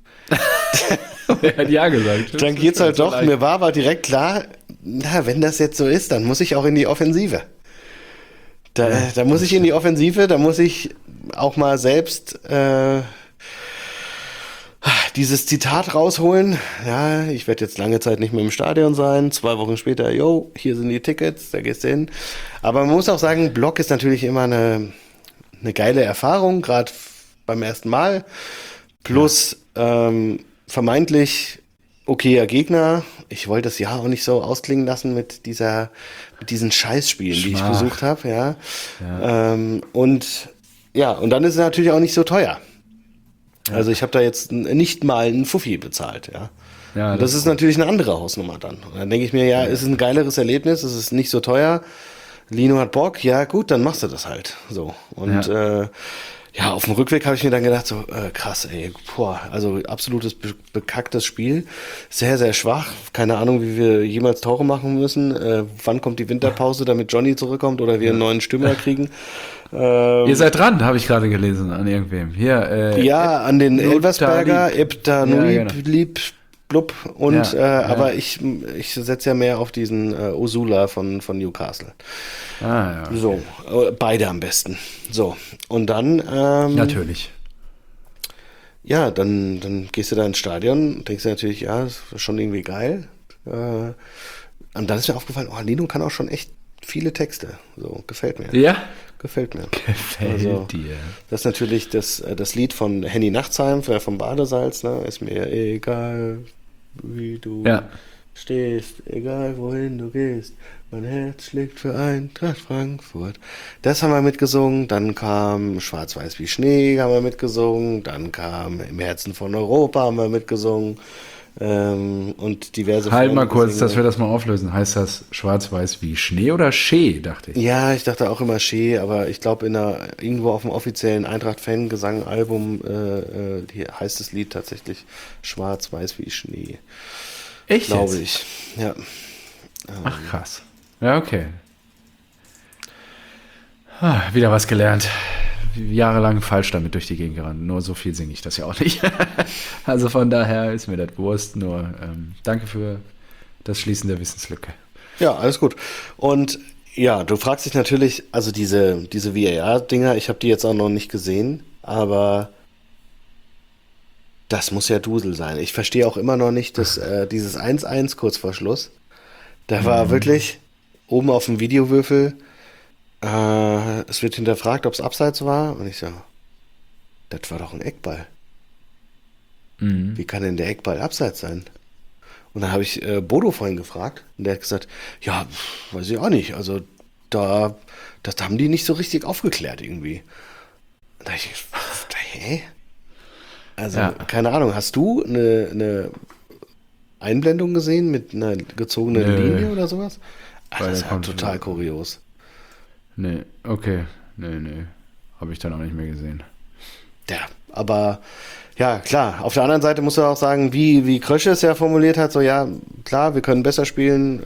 Er hat ja gesagt. Dann geht's halt doch. Mir war aber direkt klar, wenn das jetzt so ist, dann muss ich auch in die Offensive. Da muss ich in die Offensive, da muss ich auch mal selbst dieses Zitat rausholen. Ja, ich werde jetzt lange Zeit nicht mehr im Stadion sein. 2 Wochen später, hier sind die Tickets, da gehst du hin. Aber man muss auch sagen, Block ist natürlich immer eine geile Erfahrung, gerade beim ersten Mal. Plus vermeintlich okayer Gegner. Ich wollte das Jahr auch nicht so ausklingen lassen mit diesen Scheißspielen, die ich besucht habe. Ja. Und dann ist es natürlich auch nicht so teuer. Also ich habe da jetzt nicht mal einen Fuffi bezahlt. Ja. Ja, und das ist natürlich eine andere Hausnummer dann. Und dann denke ich mir, es ist ein geileres Erlebnis, es ist nicht so teuer. Lino hat Bock, ja gut, dann machst du das halt. So. Und auf dem Rückweg habe ich mir dann gedacht, so krass, ey, also absolutes bekacktes Spiel. Sehr, sehr schwach. Keine Ahnung, wie wir jemals Tore machen müssen. Wann kommt die Winterpause, damit Johnny zurückkommt oder wir einen neuen Stürmer kriegen. Ihr seid dran, habe ich gerade gelesen, an irgendwem. Hier, an den Elversberger, Ebtanulib, Blub und aber ich setze ja mehr auf diesen Osula von Newcastle. Okay. So, beide am besten. So, und dann natürlich. Ja, dann gehst du da ins Stadion und denkst dir natürlich, ja, das ist schon irgendwie geil. Und dann ist mir aufgefallen, Lino kann auch schon echt viele Texte. So, gefällt mir. Ja? Gefällt mir. Gefällt dir. Das ist natürlich das Lied von Henny Nachtsheim, vom Badesalz, ne? Ist mir egal, wie du stehst, egal wohin du gehst. Mein Herz schlägt für Eintracht Frankfurt. Das haben wir mitgesungen. Dann kam Schwarz-Weiß wie Schnee, haben wir mitgesungen. Dann kam Im Herzen von Europa, haben wir mitgesungen. Und diverse Halt mal kurz, dass wir das mal auflösen. Heißt das Schwarz-Weiß wie Schnee oder Schee, dachte ich? Ja, ich dachte auch immer Schee, aber ich glaube, irgendwo auf dem offiziellen Eintracht-Fan-Gesang-Album hier heißt das Lied tatsächlich Schwarz-Weiß wie Schnee. Echt? Glaube ich, ja. Ach, krass. Ja, okay. Wieder was gelernt. jahrelang falsch damit durch die Gegend gerannt. Nur so viel singe ich das ja auch nicht. Also von daher ist mir das bewusst. Nur danke für das Schließen der Wissenslücke. Ja, alles gut. Und ja, du fragst dich natürlich, also diese VAR-Dinger, ich habe die jetzt auch noch nicht gesehen, aber das muss ja Dusel sein. Ich verstehe auch immer noch nicht, dass dieses 1-1 kurz vor Schluss, da war wirklich oben auf dem Videowürfel, es wird hinterfragt, ob es Abseits war, und ich so, das war doch ein Eckball. Wie kann denn der Eckball Abseits sein? Und dann habe ich Bodo vorhin gefragt, und der hat gesagt, ja, weiß ich auch nicht, also das haben die nicht so richtig aufgeklärt irgendwie. Und da dachte ich, hä? Also, keine Ahnung, hast du eine Einblendung gesehen mit einer gezogenen Linie oder sowas? Ach, das ist ja total kurios. Nee, okay. Nee. Habe ich dann auch nicht mehr gesehen. Ja, aber ja, klar. Auf der anderen Seite muss er auch sagen, wie Krösche es ja formuliert hat, so ja, klar, wir können besser spielen,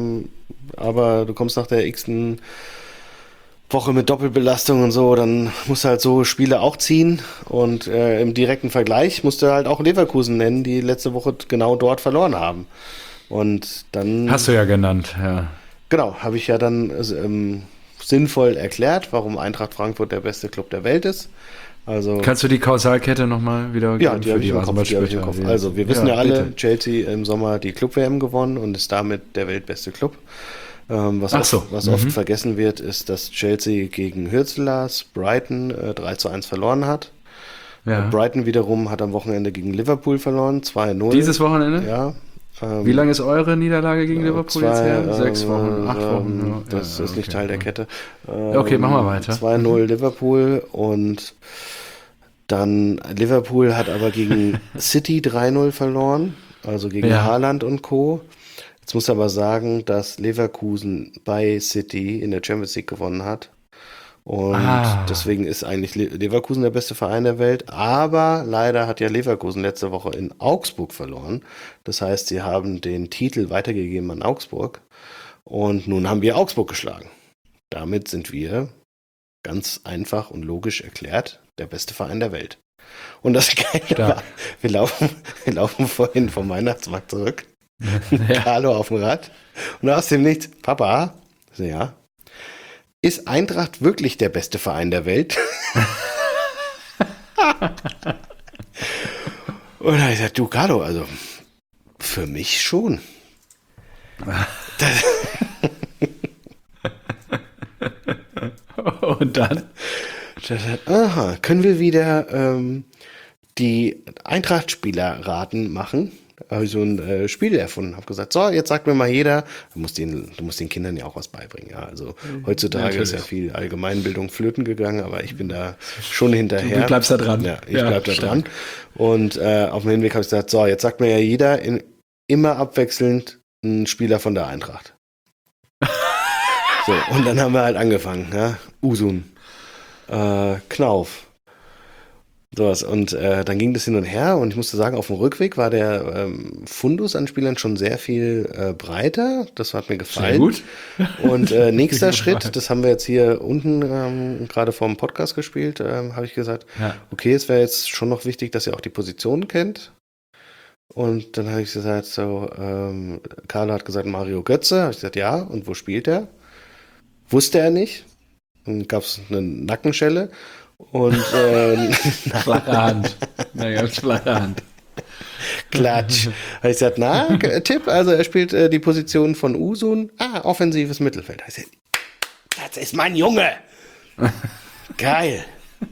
aber du kommst nach der x-ten Woche mit Doppelbelastung und so, dann musst du halt so Spiele auch ziehen, und im direkten Vergleich musst du halt auch Leverkusen nennen, die letzte Woche genau dort verloren haben. Und dann... Hast du ja genannt, ja. Genau, habe ich ja dann sinnvoll erklärt, warum Eintracht Frankfurt der beste Club der Welt ist. Also, kannst du die Kausalkette nochmal wieder? Ja, die habe ich im Kopf. Also wir wissen ja alle, bitte. Chelsea im Sommer die Club-WM gewonnen und ist damit der weltbeste Club. Was oft vergessen wird, ist, dass Chelsea gegen Hürzelers Brighton 3-1 verloren hat. Ja. Brighton wiederum hat am Wochenende gegen Liverpool verloren, 2-0. Dieses Wochenende? Ja. Wie lange ist eure Niederlage gegen Liverpool jetzt her? 6 Wochen, 8 Wochen? Das ist nicht Teil der Kette. Okay, machen wir weiter. 2-0 Liverpool, und dann Liverpool hat aber gegen City 3-0 verloren, also gegen Haaland und Co. Jetzt muss aber sagen, dass Leverkusen bei City in der Champions League gewonnen hat. Und deswegen ist eigentlich Leverkusen der beste Verein der Welt. Aber leider hat ja Leverkusen letzte Woche in Augsburg verloren. Das heißt, sie haben den Titel weitergegeben an Augsburg. Und nun haben wir Augsburg geschlagen. Damit sind wir, ganz einfach und logisch erklärt, der beste Verein der Welt. Und das Geile war, wir laufen vorhin vom Weihnachtsmarkt zurück. Carlo auf dem Rad. Und aus dem Nichts, Papa, so, ja, ist Eintracht wirklich der beste Verein der Welt? Und da habe ich gesagt, du Carlo, also für mich schon. Und dann? Aha, können wir wieder die Eintracht-Spieler-Raten machen? Da habe ich so ein Spiel erfunden, habe gesagt, so, jetzt sagt mir mal jeder, du musst den Kindern ja auch was beibringen. Ja, also heutzutage ist ja viel Allgemeinbildung flöten gegangen, aber ich bin da schon hinterher. Du bleibst da dran. Ja, ich bleib da dran. Und auf dem Hinweg habe ich gesagt, so, jetzt sagt mir ja jeder immer abwechselnd ein Spieler von der Eintracht. So, und dann haben wir halt angefangen, ja, Usun, Knauf. Sowas. Und dann ging das hin und her, und ich musste sagen, auf dem Rückweg war der Fundus an Spielern schon sehr viel breiter. Das hat mir gefallen. Sehr gut. Und nächster Schritt, das haben wir jetzt hier unten gerade vor dem Podcast gespielt, habe ich gesagt, okay, es wäre jetzt schon noch wichtig, dass ihr auch die Positionen kennt. Und dann habe ich gesagt, so, Carlo hat gesagt, Mario Götze. Habe ich gesagt, ja, und wo spielt er? Wusste er nicht. Dann gab es eine Nackenschelle. Und flache Hand. Ganz flache Hand. Klatsch. Habe ich gesagt, na, Tipp, also er spielt die Position von Usun. Offensives Mittelfeld. Ich gesagt, das ist mein Junge. Geil.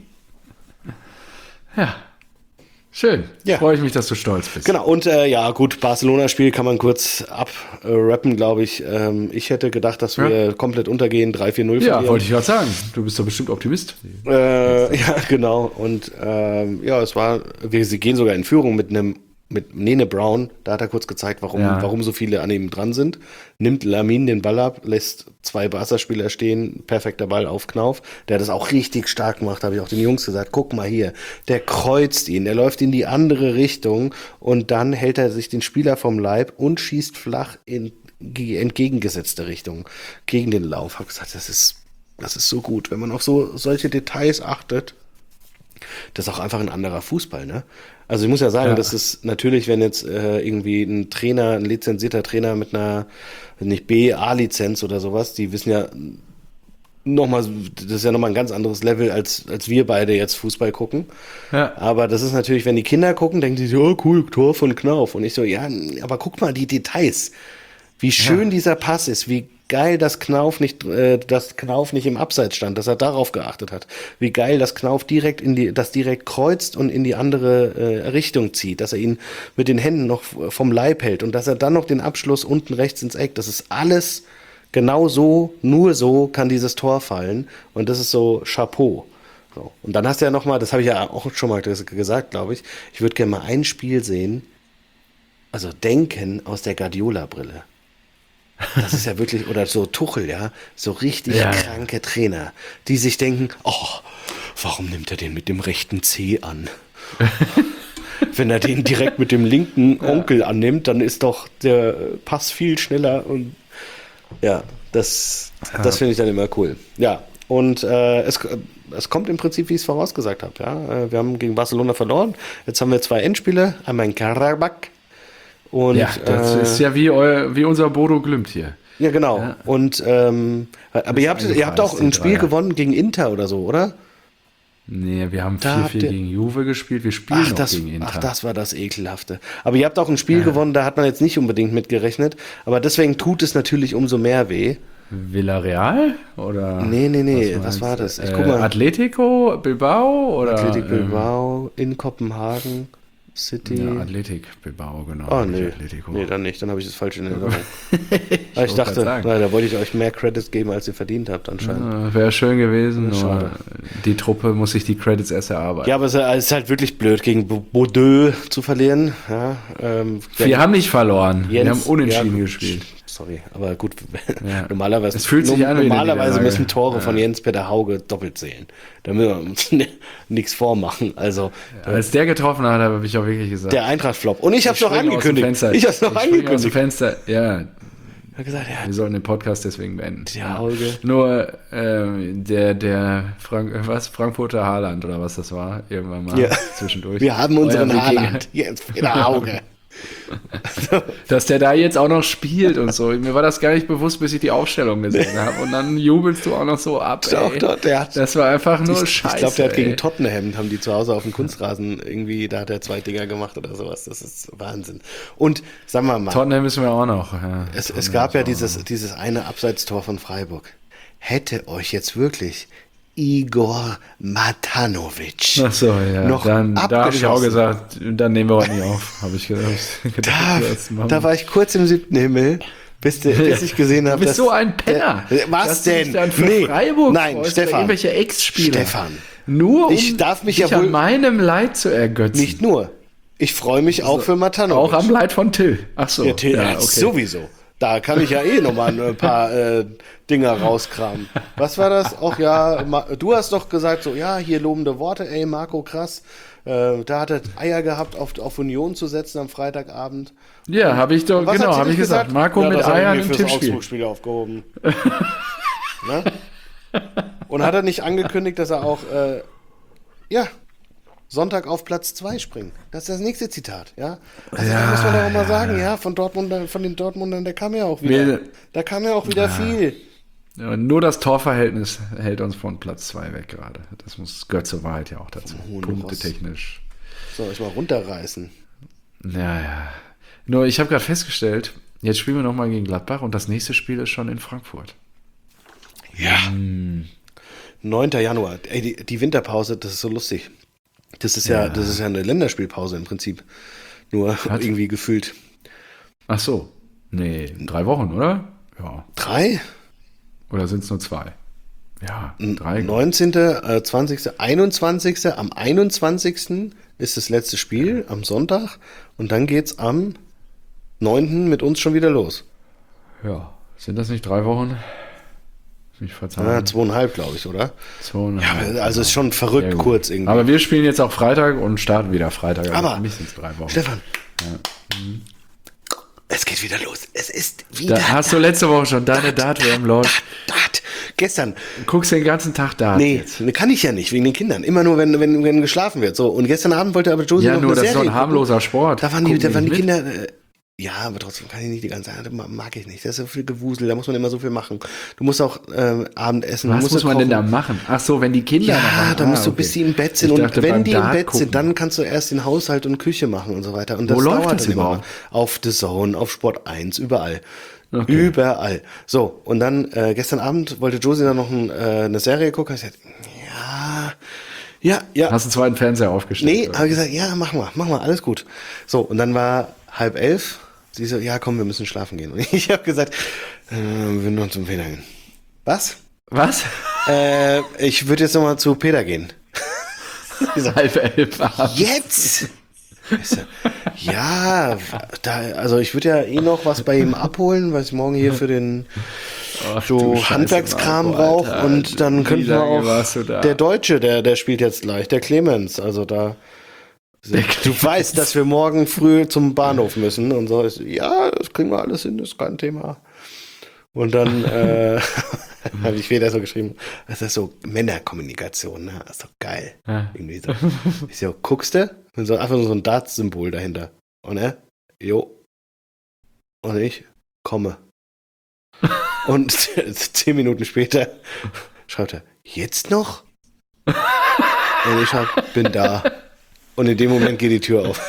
Ja. Schön. Ja. Freue ich mich, dass du stolz bist. Genau, und gut, Barcelona-Spiel kann man kurz abrappen, glaube ich. Ich hätte gedacht, dass wir komplett untergehen, 3-4-0 verlieren. Ja, wollte ich gerade sagen. Du bist doch bestimmt Optimist. Ja, genau. Und sie gehen sogar in Führung mit Nene Brown. Da hat er kurz gezeigt, warum so viele an ihm dran sind. Nimmt Lamin den Ball ab, lässt 2 Barca-Spieler stehen, perfekter Ball auf Knauf. Der hat das auch richtig stark gemacht, habe ich auch den Jungs gesagt. Guck mal hier, der kreuzt ihn, der läuft in die andere Richtung, und dann hält er sich den Spieler vom Leib und schießt flach in die entgegengesetzte Richtung gegen den Lauf. Habe gesagt, das ist Das ist so gut, wenn man auf solche Details achtet. Das ist auch einfach ein anderer Fußball, ne? Also ich muss ja sagen, das ist natürlich, wenn jetzt irgendwie ein lizenzierter Trainer mit einer, nicht B-A-Lizenz oder sowas, die wissen ja nochmal, das ist ja nochmal ein ganz anderes Level, als wir beide jetzt Fußball gucken. Ja. Aber das ist natürlich, wenn die Kinder gucken, denken die so, oh cool, Tor von Knauf. Und ich so, ja, aber guck mal die Details. Wie schön dieser Pass ist, wie geil dass Knauf nicht im Abseits stand, dass er darauf geachtet hat. Wie geil, dass Knauf direkt kreuzt und in die andere Richtung zieht, dass er ihn mit den Händen noch vom Leib hält und dass er dann noch den Abschluss unten rechts ins Eck. Das ist alles genau so, nur so kann dieses Tor fallen und das ist so Chapeau. So. Und dann hast du ja nochmal, das habe ich ja auch schon mal gesagt, glaube ich, ich würde gerne mal ein Spiel sehen, also denken aus der Guardiola-Brille. Das ist ja wirklich, oder so Tuchel, ja, so richtig kranke Trainer, die sich denken, oh, warum nimmt er den mit dem rechten C an? Wenn er den direkt mit dem linken Onkel annimmt, dann ist doch der Pass viel schneller und ja, das finde ich dann immer cool. Ja, und es kommt im Prinzip, wie ich es vorausgesagt habe, ja. Wir haben gegen Barcelona verloren, jetzt haben wir 2 Endspiele, einmal in Karabakh. Und, ja, das ist ja wie unser Bodo Glimt hier. Ja, genau. Ja. Und aber ihr habt auch ein Spiel gewonnen gegen Inter oder so, oder? Nee, wir haben 4-4 gegen Juve gespielt. Wir spielen noch gegen Inter. Ach, das war das Ekelhafte. Aber ihr habt auch ein Spiel gewonnen, da hat man jetzt nicht unbedingt mit gerechnet. Aber deswegen tut es natürlich umso mehr weh. Villarreal? Oder? Nee. Was war das? Ich guck mal. Atletico Bilbao? Oder? Atletico Bilbao in Kopenhagen. City. Ja, Athletic Bilbao, genau. Oh, nee. Nee, dann nicht. Dann habe ich das falsch in Erinnerung. ich dachte, da wollte ich euch mehr Credits geben, als ihr verdient habt, anscheinend. Ja, wäre schön gewesen, nur die Truppe muss sich die Credits erst erarbeiten. Ja, aber es ist halt wirklich blöd, gegen Bordeaux zu verlieren. Ja, wir haben nicht verloren. Wir haben unentschieden gespielt. Sorry, aber gut, normalerweise, es fühlt sich an, normalerweise müssen Tore von Jens-Peter Hauge doppelt zählen. Da müssen wir uns nichts vormachen. Also, als der getroffen hat, habe ich auch wirklich gesagt. Der Eintracht-Flop. Und ich habe es noch angekündigt. Ich habe es noch angekündigt. Aus dem Fenster, ja. Ich habe gesagt, wir sollen den Podcast deswegen beenden. Der Hauge. Nur Frankfurter Haaland oder was das war, irgendwann mal zwischendurch. Wir haben unseren Haaland. Jens-Peter Hauge. Dass der da jetzt auch noch spielt und so. Mir war das gar nicht bewusst, bis ich die Aufstellung gesehen habe. Und dann jubelst du auch noch so ab. Das war einfach nur Scheiße. Ich glaube, der hat gegen Tottenham, haben die zu Hause auf dem Kunstrasen irgendwie, da hat er 2 Dinger gemacht oder sowas. Das ist Wahnsinn. Und sagen wir mal. Tottenham müssen wir auch noch. Ja, es gab ja dieses eine Abseitstor von Freiburg. Hätte euch jetzt wirklich Igor Matanovic. Ach so, ja. Noch da habe ich auch gesagt, dann nehmen wir heute nicht auf, habe ich gedacht. Da war ich kurz im 7. Himmel, bis ich gesehen habe. Du bist so ein Penner. Was denn? Dann für Freiburg nein, Stefan. Irgendwelche Ex-Spieler. Stefan. Nur um ich darf mich dich an meinem Leid zu ergötzen. Nicht nur. Ich freue mich auch für Matanovic. Auch am Leid von Till. Ach so. Ja, Till, okay. Sowieso. Da kann ich ja nochmal ein paar Dinger rauskramen. Was war das? Auch du hast doch gesagt, so, ja, hier lobende Worte, ey, Marco, krass. Da hat er Eier gehabt, auf Union zu setzen am Freitagabend. Ja, habe ich doch, genau, habe ich gesagt. Marco mit Eiern im Tippspiel. Augsburg-Spiel aufgehoben. Und hat er nicht angekündigt, dass er auch, Sonntag auf Platz 2 springen. Das ist das nächste Zitat, ja. Also da muss man doch auch mal sagen, von den Dortmundern, da kam ja auch wieder viel. Ja, nur das Torverhältnis hält uns von Platz 2 weg gerade. Das gehört zur Wahrheit ja auch dazu. Punktetechnisch. Soll ich mal runterreißen? Ja. Nur ich habe gerade festgestellt, jetzt spielen wir nochmal gegen Gladbach und das nächste Spiel ist schon in Frankfurt. Ja. 9. Januar. Ey, die Winterpause, das ist so lustig. Das ist ja eine Länderspielpause im Prinzip. Nur irgendwie gefühlt. Ach so. Nee, 3 Wochen, oder? Ja. 3? Oder sind es nur 2? Ja, 3. 19., 20., 21. Am 21. ist das letzte Spiel, am Sonntag. Und dann geht's am 9. mit uns schon wieder los. Ja, sind das nicht 3 Wochen? Mich verzeihen. 2,5, glaube ich, oder? 2,5. Ja, also ist schon verrückt kurz irgendwie. Aber wir spielen jetzt auch Freitag und starten wieder Freitag. Also aber für mich sind es 3 Wochen. Stefan, es geht wieder los. Es ist wieder. Hast du letzte Woche schon deine Dart-WM läuft? gestern. Guckst den ganzen Tag da. Nee, kann ich ja nicht, wegen den Kindern. Immer nur, wenn geschlafen wird. So, und gestern Abend wollte aber Josie noch eine Serie. Ja, nur das ist so ein harmloser Sport. Da waren die Kinder... Ja, aber trotzdem kann ich nicht die ganze Zeit, mag ich nicht. Das ist so viel Gewusel, da muss man immer so viel machen. Du musst auch Abendessen. Was muss man denn da machen? Ach so, wenn die Kinder Ja, da musst du, bis sie im Bett sind. Und wenn die im Bett sind, dann kannst du erst den Haushalt und Küche machen und so weiter. Und das Wo dauert läuft das dann immer. überhaupt? Auf The Zone, auf Sport 1, überall. Okay. Überall. So, und dann gestern Abend wollte Josie dann noch eine Serie gucken. Ich gesagt, ja. Hast du einen zweiten Fernseher aufgestellt? Nee, habe ich gesagt, ja, mach mal, alles gut. So, und dann war 10:30. Sie so, ja komm, wir müssen schlafen gehen. Und ich habe gesagt, wir würden noch zum Peter gehen. Was? Ich würde jetzt nochmal zu Peter gehen. 10:30 abends. Jetzt? Ja, also ich würde ja noch was bei ihm abholen, was ich morgen hier für den Handwerkskram brauche. Und dann könnten wir auch, der Deutsche, der spielt jetzt gleich, der Clemens, also da... Du weißt, dass wir morgen früh zum Bahnhof müssen und so. Ja, das kriegen wir alles hin, das ist kein Thema. Und dann habe ich wieder so geschrieben, das ist so Männerkommunikation, ne? Das ist doch geil. Ja. Irgendwie so. Ich so, guckst du? Und so einfach so ein Darts-Symbol dahinter. Und er, jo. Und ich komme. Und 10 Minuten später schreibt er, jetzt noch? Und ich bin da. Und in dem Moment geht die Tür auf.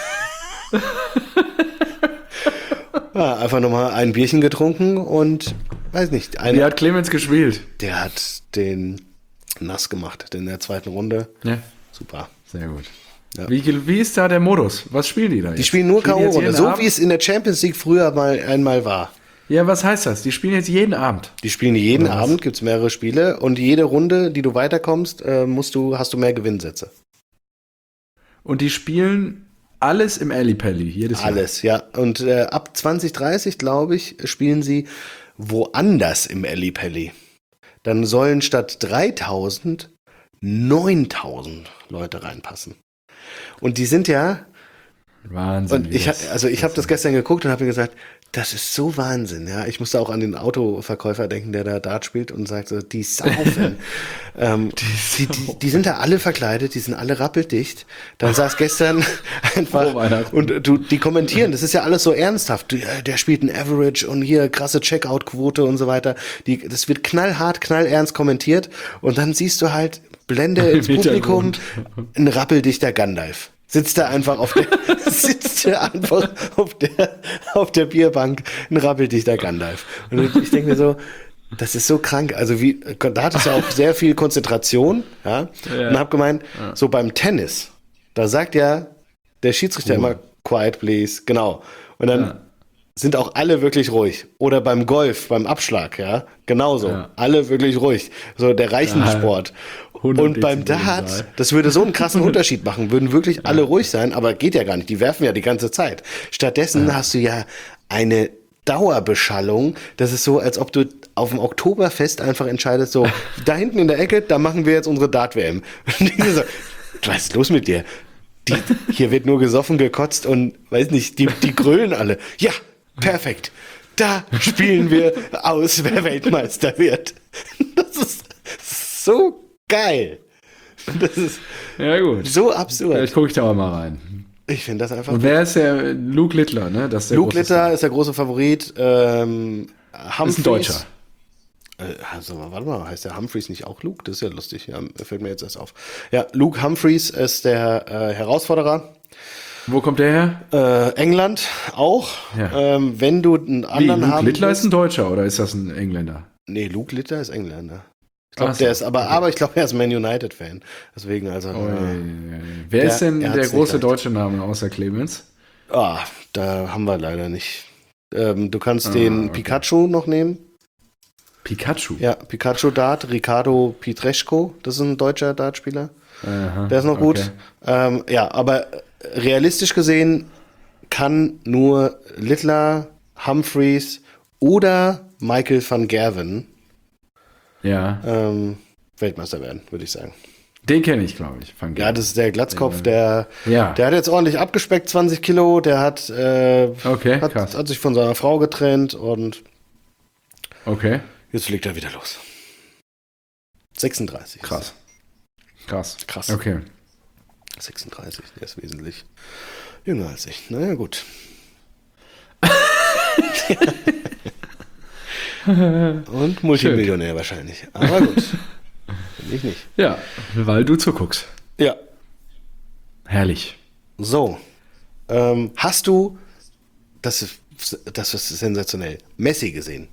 Ja, einfach nochmal ein Bierchen getrunken und weiß nicht. Wie hat Clemens gespielt? Der hat den nass gemacht in der zweiten Runde. Ja. Super. Sehr gut. Ja. Wie ist da der Modus? Was spielen die da jetzt? Die spielen nur K.O.-Runde, so wie es in der Champions League früher einmal war. Ja, was heißt das? Die spielen jetzt jeden Abend? Die spielen jeden Abend, gibt es mehrere Spiele und jede Runde, die du weiterkommst, hast du mehr Gewinnsätze. Und die spielen alles im Ellipelli, jedes Jahr? Alles, ja. Und ab 2030, glaube ich, spielen sie woanders im Ellipelli. Dann sollen statt 3.000 9.000 Leute reinpassen. Und die sind ja... Wahnsinn. Und ich habe das gestern geguckt und habe mir gesagt, das ist so Wahnsinn, ja. Ich musste auch an den Autoverkäufer denken, der da Dart spielt und sagt so, die saufen. Die sind da alle verkleidet, die sind alle rappeldicht. Dann saß gestern einfach und die kommentieren, das ist ja alles so ernsthaft. Der spielt ein Average und hier krasse Checkout-Quote und so weiter. Das wird knallhart, knallernst kommentiert und dann siehst du halt Blende ins Publikum, ein rappeldichter Gandalf. Sitzt er einfach auf der Bierbank, ein rappeldichter Gandalf. Und ich denke mir so, das ist so krank. Also da hat es ja auch sehr viel Konzentration, ja. Und habe gemeint, so beim Tennis, da sagt ja der Schiedsrichter immer, quiet please, genau. Und dann sind auch alle wirklich ruhig. Oder beim Golf, beim Abschlag, ja, genauso. Ja. Alle wirklich ruhig. So der Reichensport. Und beim Dart, das würde so einen krassen Unterschied machen, würden wirklich alle ruhig sein, aber geht ja gar nicht. Die werfen ja die ganze Zeit. Stattdessen hast du ja eine Dauerbeschallung. Das ist so, als ob du auf dem Oktoberfest einfach entscheidest, so, da hinten in der Ecke, da machen wir jetzt unsere Dart-WM. So, was ist los mit dir? Hier wird nur gesoffen, gekotzt und, weiß nicht, die grölen alle. Ja, perfekt. Da spielen wir aus, wer Weltmeister wird. Das ist so geil. Das ist so absurd. Vielleicht gucke ich da auch mal rein. Ich finde das einfach. Und wer ist der Luke Littler, ne? Luke Littler ist der große Favorit. Humphreys. Ist ein Deutscher. Also, warte mal, heißt der Humphreys nicht auch Luke? Das ist ja lustig. Ja, fällt mir jetzt erst auf. Ja, Luke Humphreys ist der Herausforderer. Wo kommt der her? England auch. Ja. Wenn du einen anderen Luke Littler ist ein Deutscher oder ist das ein Engländer? Nee, Luke Littler ist Engländer. Ich glaube, der ist aber ich glaube, er ist Man United-Fan. Deswegen also. Wer ist denn der große deutsche Name außer Clemens? Da haben wir leider nicht. Du kannst den Pikachu noch nehmen. Pikachu? Ja, Pikachu Dart, Ricardo Pietreczko, das ist ein deutscher Dartspieler. Der ist noch gut. Aber realistisch gesehen kann nur Littler, Humphreys oder Michael van Gerwen Weltmeister werden, würde ich sagen. Den kenne ich, glaube ich. Ja, das ist der Glatzkopf, der hat jetzt ordentlich abgespeckt, 20 Kilo, der hat sich von seiner Frau getrennt und jetzt fliegt er wieder los. 36. Krass. Krass. Krass. Okay. 36, der ist wesentlich jünger als ich. Naja, gut. Und Multimillionär wahrscheinlich. Aber gut. Bin ich nicht. Ja, weil du zuguckst. Ja. Herrlich. So. Hast du, das ist sensationell, Messi gesehen?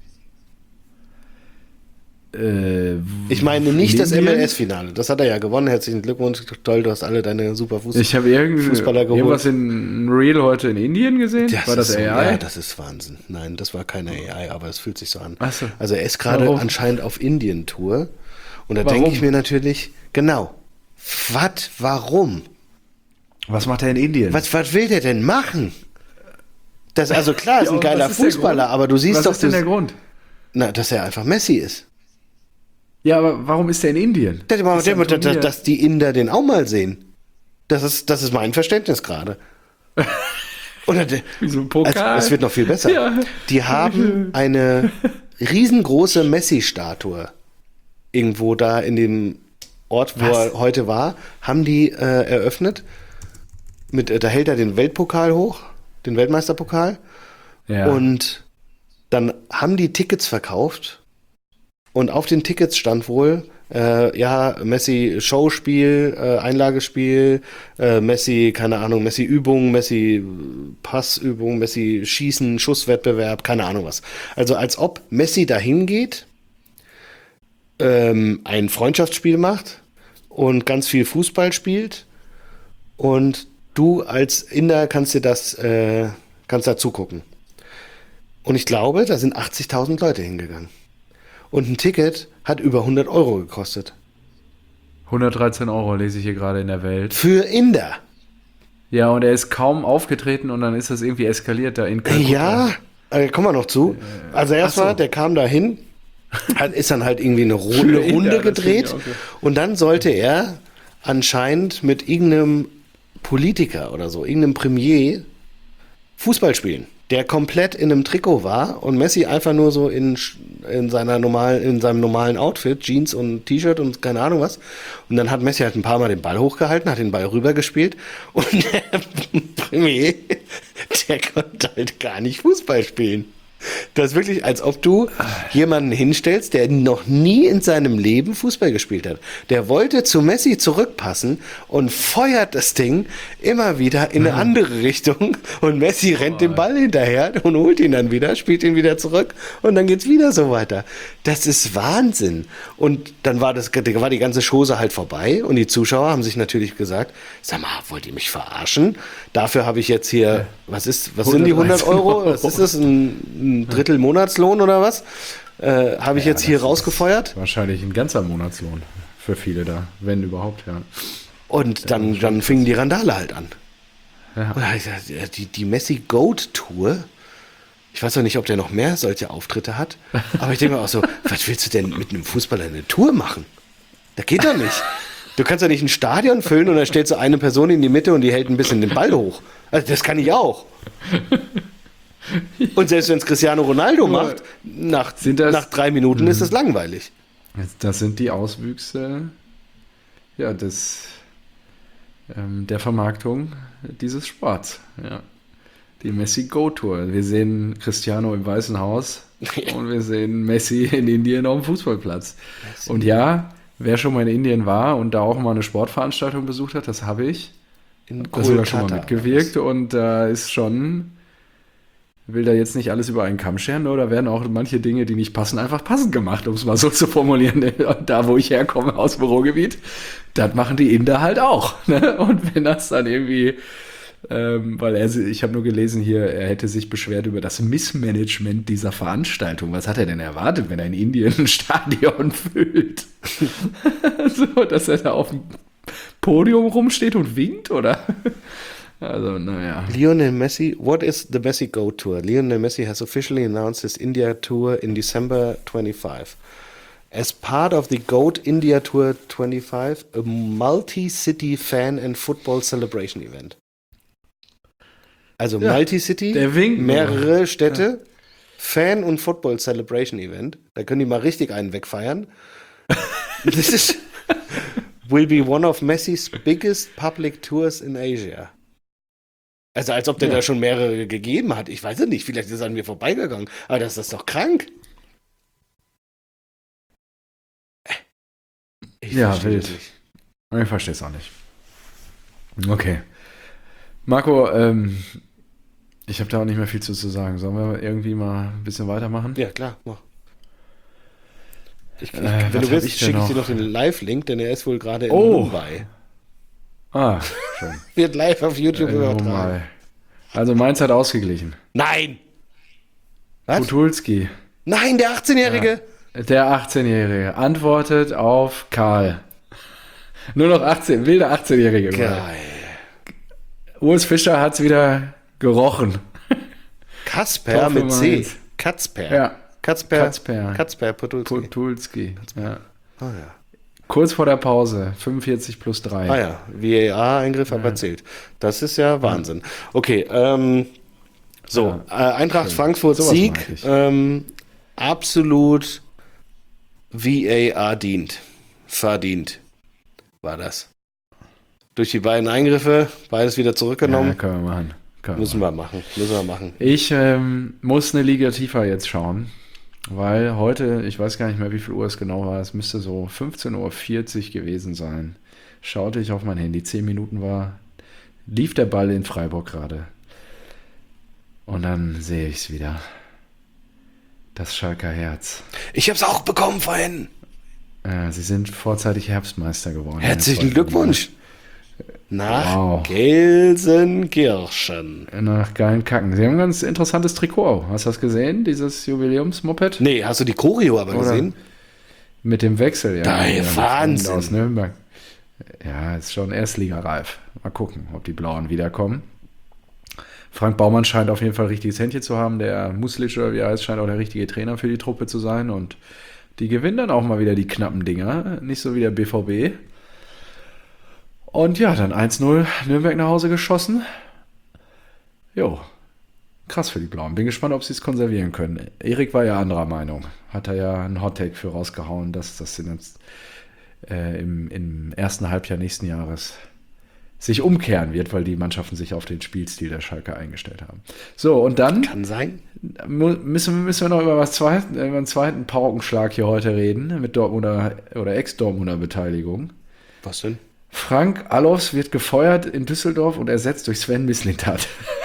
Ich meine nicht das MLS-Finale. Das hat er ja gewonnen. Herzlichen Glückwunsch. Toll, du hast alle deine super Ich habe Fußballer geholt. irgendwas in Real heute in Indien gesehen. War das AI? Ja, das ist Wahnsinn. Nein, das war keine AI, aber es fühlt sich so an. Ach so. Also er ist gerade anscheinend auf Indien-Tour. Und da denke ich mir natürlich, genau, warum? Was macht er in Indien? Was will der denn machen? Das, also klar, ist ein geiler was ist der Fußballer, Grund? aber du siehst Was doch, ist denn der Grund? dass er einfach Messi ist. Ja, aber warum ist er in Indien? Dass die Inder den auch mal sehen. Das ist mein Verständnis gerade. Oder Wie so ein Pokal. Es wird noch viel besser. Ja. Die haben eine riesengroße Messi-Statue irgendwo da in dem Ort, wo er heute war, haben die eröffnet. Da hält er den Weltpokal hoch, den Weltmeisterpokal. Ja. Und dann haben die Tickets verkauft. Und auf den Tickets stand wohl, Messi Showspiel, Einlagespiel, Messi, keine Ahnung, Messi Übung, Messi Passübung, Messi Schießen, Schusswettbewerb, keine Ahnung was. Also als ob Messi dahin geht, ein Freundschaftsspiel macht und ganz viel Fußball spielt und du als Inder kannst da zugucken. Und ich glaube, da sind 80.000 Leute hingegangen. Und ein Ticket hat über 100 Euro gekostet. 113 Euro lese ich hier gerade in der Welt. Für Inder. Ja, und er ist kaum aufgetreten und dann ist das irgendwie eskaliert da in Kalkutta. Ja, kommen wir noch zu. Also erstmal, der kam da hin, ist dann halt irgendwie eine Runde gedreht und dann sollte er anscheinend mit irgendeinem Politiker oder so, irgendeinem Premier Fußball spielen, der komplett in einem Trikot war und Messi einfach nur so in seinem normalen Outfit, Jeans und T-Shirt und keine Ahnung was. Und dann hat Messi halt ein paar Mal den Ball hochgehalten, hat den Ball rübergespielt und der Premier, der konnte halt gar nicht Fußball spielen. Das ist wirklich, als ob du jemanden hinstellst, der noch nie in seinem Leben Fußball gespielt hat. Der wollte zu Messi zurückpassen und feuert das Ding immer wieder in eine andere Richtung und Messi rennt dem Ball hinterher und holt ihn dann wieder, spielt ihn wieder zurück und dann geht's wieder so weiter. Das ist Wahnsinn. Und dann war die ganze Chose halt vorbei und die Zuschauer haben sich natürlich gesagt, sag mal, wollt ihr mich verarschen? Dafür habe ich jetzt hier, was sind die 100 Euro? Was ist das, ein Drittel Monatslohn oder was? Habe ich jetzt hier rausgefeuert? Wahrscheinlich ein ganzer Monatslohn für viele da, wenn überhaupt, ja. Und dann fingen die Randale halt an. Ja. Und die Messi Goat Tour, ich weiß auch nicht, ob der noch mehr solche Auftritte hat, aber ich denke mir auch so, was willst du denn mit einem Fußballer eine Tour machen? Das geht doch nicht. Du kannst ja nicht ein Stadion füllen und dann stellst du eine Person in die Mitte und die hält ein bisschen den Ball hoch. Also das kann ich auch. Und selbst wenn es Cristiano Ronaldo macht, nach 3 Minuten ist es langweilig. Das sind die Auswüchse der Vermarktung dieses Sports. Ja. Die Messi Go Tour. Wir sehen Cristiano im Weißen Haus und wir sehen Messi in Indien auf dem Fußballplatz. Und ja, wer schon mal in Indien war und da auch mal eine Sportveranstaltung besucht hat, das habe ich. Da sogar schon mal mitgewirkt und da ist schon, will da jetzt nicht alles über einen Kamm scheren, oder werden auch manche Dinge, die nicht passen, einfach passend gemacht, um es mal so zu formulieren. Da, wo ich herkomme, aus dem Ruhrgebiet, das machen die Inder halt auch. Ne? Und wenn das dann irgendwie, ich habe nur gelesen hier, er hätte sich beschwert über das Missmanagement dieser Veranstaltung. Was hat er denn erwartet, wenn er in Indien ein Stadion füllt? So, dass er da auf dem Podium rumsteht und winkt, oder? Also, naja. Lionel Messi, what is the Messi Go Tour? Lionel Messi has officially announced his India tour in December 25. As part of the GOAT India Tour 25, a multi-city fan and football celebration event. Also ja, Multi-City, mehrere Städte, Fan- und Football Celebration Event. Da können die mal richtig einen wegfeiern. This is will be one of Messis biggest public tours in Asia. Also als ob der da schon mehrere gegeben hat. Ich weiß es nicht, vielleicht ist er an mir vorbeigegangen. Aber das ist doch krank. Ich wild. Ich verstehe es auch nicht. Okay. Marco, ich habe da auch nicht mehr viel zu sagen. Sollen wir irgendwie mal ein bisschen weitermachen? Ja, klar. Mach. Wenn du willst, schicke ich dir noch den Live-Link, denn er ist wohl gerade in Mumbai. Ah, schön. Wird live auf YouTube übertragen. Also Mainz hat ausgeglichen. Nein! Was? Podolski. Nein, der 18-Jährige! Ja, der 18-Jährige antwortet auf Karl. Nur noch 18, wilde 18-Jährige. Geil. Urs Fischer hat es wieder gerochen. Kasper mit C. Katzper. Ja. Katzper Podolski. Ja. Ah, ja. Kurz vor der Pause, 45 plus 3. Ah ja, VAR-Eingriff aber zählt. Das ist ja Wahnsinn. Okay, Eintracht Frankfurt Sieg, absolut VAR verdient, war das. Durch die beiden Eingriffe, beides wieder zurückgenommen. Ja, können wir machen. Müssen wir machen. Ich muss eine Liga tiefer jetzt schauen. Weil heute, ich weiß gar nicht mehr, wie viel Uhr es genau war, es müsste so 15:40 Uhr gewesen sein. Schaute ich auf mein Handy, 10 Minuten lief der Ball in Freiburg gerade. Und dann sehe ich es wieder. Das Schalker Herz. Ich habe es auch bekommen vorhin. Sie sind vorzeitig Herbstmeister geworden. Herzlichen Glückwunsch. Nach Gelsenkirchen. Nach geilen Kacken. Sie haben ein ganz interessantes Trikot. Hast du das gesehen, dieses Jubiläumsmoped? Nee, hast du die Choreo gesehen? Mit dem Wechsel, ja. Wahnsinn. Aus Nürnberg. Ja, ist schon erstligareif. Mal gucken, ob die Blauen wiederkommen. Frank Baumann scheint auf jeden Fall ein richtiges Händchen zu haben. Der Muslic, oder wie er heißt, scheint auch der richtige Trainer für die Truppe zu sein. Und die gewinnen dann auch mal wieder die knappen Dinger. Nicht so wie der BVB. Und ja, dann 1-0 Nürnberg nach Hause geschossen. Jo, krass für die Blauen. Bin gespannt, ob sie es konservieren können. Erik war ja anderer Meinung. Hat er ja einen Hottake für rausgehauen, dass das jetzt im ersten Halbjahr nächsten Jahres sich umkehren wird, weil die Mannschaften sich auf den Spielstil der Schalke eingestellt haben. So, und dann kann sein. Müssen wir noch über einen zweiten Paukenschlag hier heute reden, mit Dortmunder oder Ex-Dortmunder Beteiligung. Was denn? Frank Alofs wird gefeuert in Düsseldorf und ersetzt durch Sven Mislintat.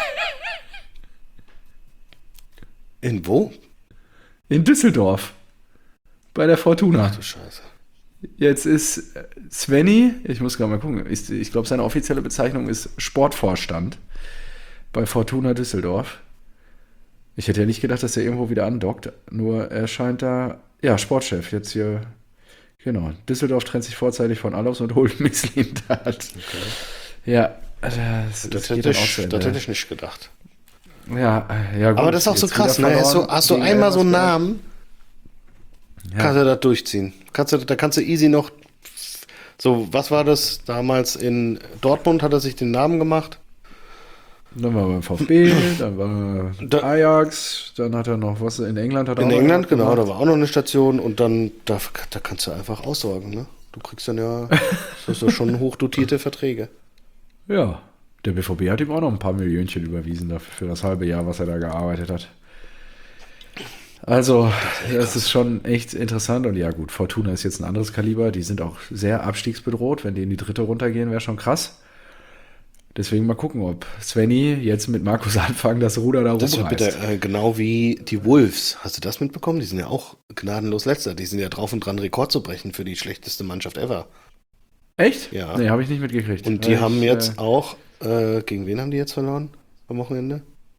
In wo? In Düsseldorf. Bei der Fortuna. Ach du Scheiße. Jetzt ist Svenny, ich muss gerade mal gucken, ich glaube, seine offizielle Bezeichnung ist Sportvorstand bei Fortuna Düsseldorf. Ich hätte ja nicht gedacht, dass er irgendwo wieder andockt, nur er scheint da, Sportchef, jetzt hier. Genau, Düsseldorf trennt sich vorzeitig von Alofs und holt Mislintat. Okay. Ja, das hätte ich nicht gedacht. Ja, gut. Aber das ist auch so krass, ne? Hast du einmal so einen Namen, kannst du das durchziehen. Da kannst du easy noch, so, was war das damals in Dortmund, hat er sich den Namen gemacht? Dann war er beim VfB, dann war er Ajax, dann hat er noch was in England. In England, genau, da war auch noch eine Station und dann, da kannst du einfach aussorgen, ne? Du kriegst dann ja so schon hochdotierte Verträge. Ja, der BVB hat ihm auch noch ein paar Millionchen überwiesen dafür, für das halbe Jahr, was er da gearbeitet hat. Also, das ist schon echt interessant und ja gut, Fortuna ist jetzt ein anderes Kaliber, die sind auch sehr abstiegsbedroht, wenn die in die dritte runtergehen, wäre schon krass. Deswegen mal gucken, ob Svenny jetzt mit Markus anfangen, das Ruder da rumreißt. Das wird bitte, genau wie die Wolves. Hast du das mitbekommen? Die sind ja auch gnadenlos Letzter. Die sind ja drauf und dran, Rekord zu brechen für die schlechteste Mannschaft ever. Echt? Ja. Nee, habe ich nicht mitgekriegt. Und die haben jetzt auch, gegen wen haben die jetzt verloren am Wochenende?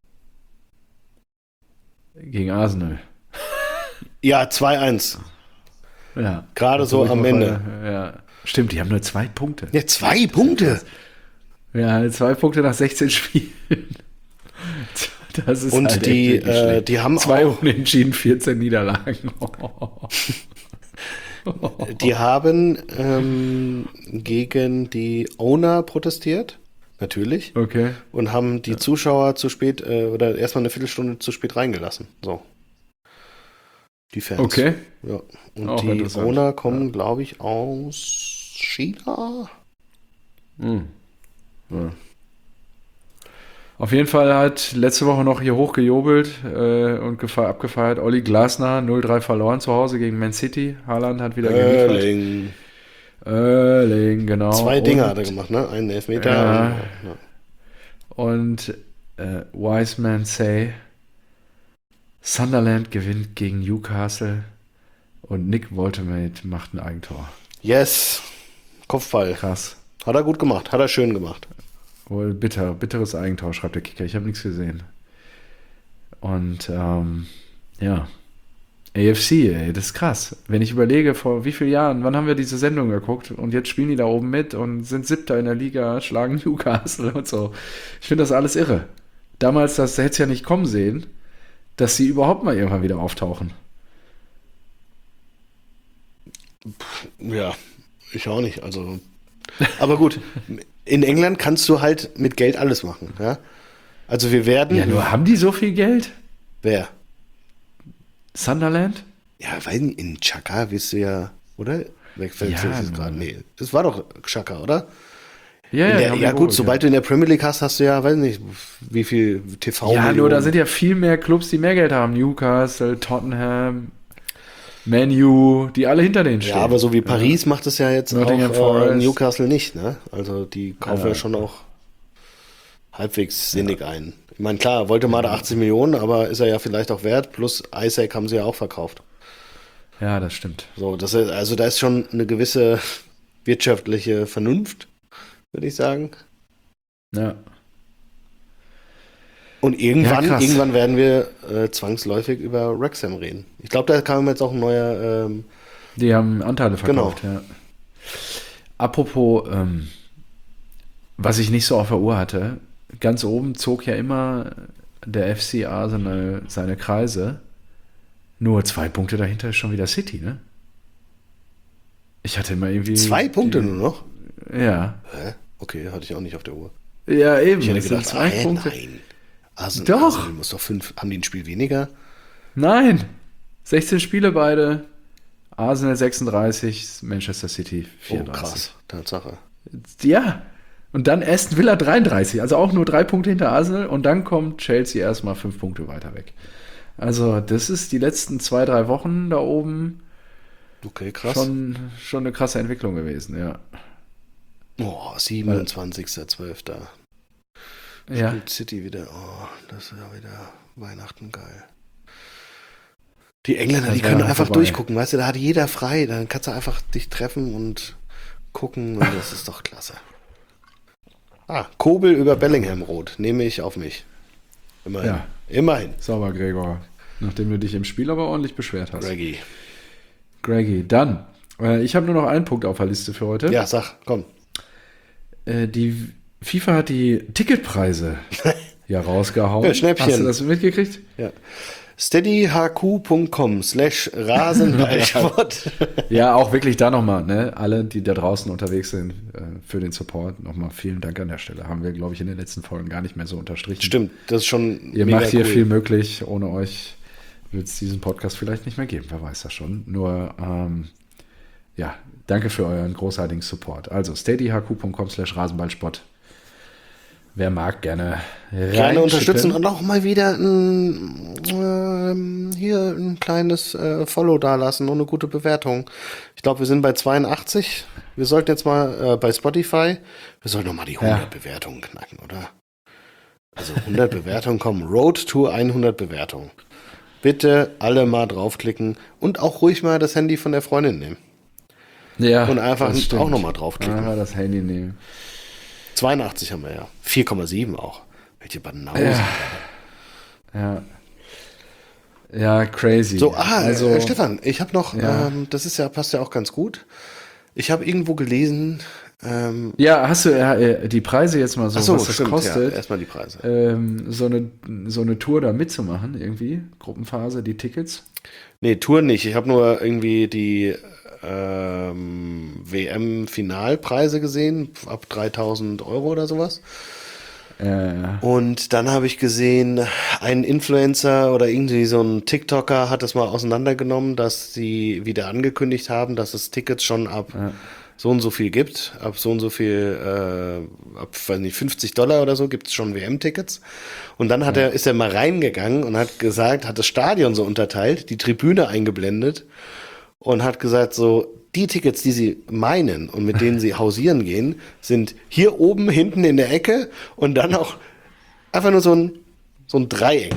Gegen Arsenal. Ja, 2-1. Ja. Gerade so am Ende. Ja. Stimmt, die haben nur 2 Punkte. Ja, 2 Punkte? Ja, 2 Punkte nach 16 Spielen. Das ist und halt die haben 2 Unentschieden, 14 Niederlagen. Die haben gegen die Owner protestiert, natürlich. Okay. Und haben die Zuschauer zu spät oder erstmal eine Viertelstunde zu spät reingelassen. So. Die Fans. Okay. Ja. Und Auch die interessant. Owner kommen, glaube ich, aus China. Ja. Auf jeden Fall hat letzte Woche noch hier hochgejubelt und abgefeiert. Olli Glasner 0-3 verloren zu Hause gegen Man City. Haaland hat wieder geliefert. Erling, genau. 2 Dinger hat er gemacht, ne? Einen Elfmeter. Ja. Ja. Und Wise Man Say, Sunderland gewinnt gegen Newcastle und Nick Woltemade macht ein Eigentor. Yes. Kopfball. Krass. Hat er gut gemacht. Hat er schön gemacht. Wohl bitteres Eigentor, schreibt der Kicker. Ich habe nichts gesehen. Und ja, AFC, ey, das ist krass. Wenn ich überlege, vor wie vielen Jahren, wann haben wir diese Sendung geguckt und jetzt spielen die da oben mit und sind Siebter in der Liga, schlagen Newcastle und so. Ich finde das alles irre. Damals, das hätte es ja nicht kommen sehen, dass sie überhaupt mal irgendwann wieder auftauchen. Ja, ich auch nicht. Also, aber gut, in England kannst du halt mit Geld alles machen. Ja? Also wir werden... Ja, nur haben die so viel Geld? Wer? Sunderland? Ja, weiß nicht, in Chaka wirst du ja, oder? Wegfällt Ja, es gerade. Nee, das war doch Chaka, oder? Ja, Ja gut, sobald du in der Premier League hast du ja, weiß nicht, wie viel TV. Ja, nur da sind ja viel mehr Clubs, die mehr Geld haben. Newcastle, Tottenham, Man U, die alle hinter denen stehen. Ja, aber so wie Paris macht es ja jetzt Nottingham auch Forest. Newcastle nicht, ne? Also die kaufen ja schon auch halbwegs sinnig ein. Ich meine, klar, wollte mal da 80 Millionen, aber ist er ja vielleicht auch wert. Plus Isaac haben sie ja auch verkauft. Ja, das stimmt. So, also da ist schon eine gewisse wirtschaftliche Vernunft, würde ich sagen. Ja. Und Ja, krass. irgendwann werden wir zwangsläufig über Wrexham reden. Ich glaube, da kam jetzt auch ein neuer... Die haben Anteile verkauft, Genau. ja. Apropos, was ich nicht so auf der Uhr hatte, ganz oben zog ja immer der FC Arsenal seine Kreise. Nur 2 Punkte dahinter ist schon wieder City, ne? Ich hatte immer irgendwie... 2 Punkte nur noch? Ja. Hä? Okay, hatte ich auch nicht auf der Uhr. Ja, eben. Ich hätte es sind gedacht, 2 Punkte. nein. Arsenal, Doch. Arsenal muss doch 5... Haben die ein Spiel weniger? Nein. 16 Spiele beide. Arsenal 36, Manchester City 34. Oh, krass. Tatsache. Ja. Und dann Aston Villa 33. Also auch nur 3 Punkte hinter Arsenal. Und dann kommt Chelsea erstmal 5 Punkte weiter weg. Also das ist die letzten 2-3 Wochen da oben Okay, krass. schon eine krasse Entwicklung gewesen, ja. Oh, 27.12. Ja. Spielt City wieder. Oh, das ist ja wieder Weihnachten geil. Die Engländer, die können einfach durchgucken, weißt du, da hat jeder frei, dann kannst du einfach dich treffen und gucken und das ist doch klasse. Kobel über Bellingham rot, nehme ich auf mich. Immerhin. Ja. Immerhin. Sauber, Gregor. Nachdem du dich im Spiel aber ordentlich beschwert hast. Greggy. Dann, ich habe nur noch einen Punkt auf der Liste für heute. Ja, sag, komm. Die FIFA hat die Ticketpreise ja rausgehauen. Ja, Schnäppchen. Hast du das mitgekriegt? Ja. steadyhq.com/Rasenballsport. Ja, auch wirklich da nochmal, ne? Alle, die da draußen unterwegs sind, für den Support, nochmal vielen Dank an der Stelle. Haben wir, glaube ich, in den letzten Folgen gar nicht mehr so unterstrichen. Stimmt, das ist schon Ihr mega macht hier cool. viel möglich. Ohne euch wird es diesen Podcast vielleicht nicht mehr geben. Wer weiß das schon. Nur, ja, danke für euren großartigen Support. Also steadyhq.com/Rasenballsport. Wer mag, gerne unterstützen und auch mal wieder hier ein kleines Follow dalassen und eine gute Bewertung. Ich glaube, wir sind bei 82. Wir sollten jetzt mal bei Spotify, wir sollten noch mal die 100 Bewertungen knacken, oder? Also 100 Bewertungen kommen. Road to 100 Bewertungen. Bitte alle mal draufklicken und auch ruhig mal das Handy von der Freundin nehmen. Ja, Und einfach das stimmt. auch noch mal draufklicken. Einfach das Handy nehmen. 82 haben wir ja. 4,7 auch. Welche Banausen. Ja. Ja, crazy. So, also, Stefan, ich habe noch, das ist ja, passt ja auch ganz gut. Ich habe irgendwo gelesen, ja, hast du die Preise jetzt mal so, achso, was das stimmt, kostet, ja, erstmal die Preise. so eine Tour da mitzumachen, irgendwie, Gruppenphase, die Tickets? Nee, Tour nicht. Ich habe nur irgendwie die WM-Finalpreise gesehen, ab 3.000 € oder sowas. Und dann habe ich gesehen, ein Influencer oder irgendwie so ein TikToker hat das mal auseinandergenommen, dass sie wieder angekündigt haben, dass es Tickets schon ab so und so viel gibt, ab so und so viel, ab weiß nicht, $50 oder so gibt es schon WM-Tickets. Und dann ist er mal reingegangen und hat gesagt, hat das Stadion so unterteilt, die Tribüne eingeblendet und hat gesagt so, die Tickets, die sie meinen und mit denen sie hausieren gehen, sind hier oben, hinten in der Ecke und dann auch einfach nur so ein Dreieck.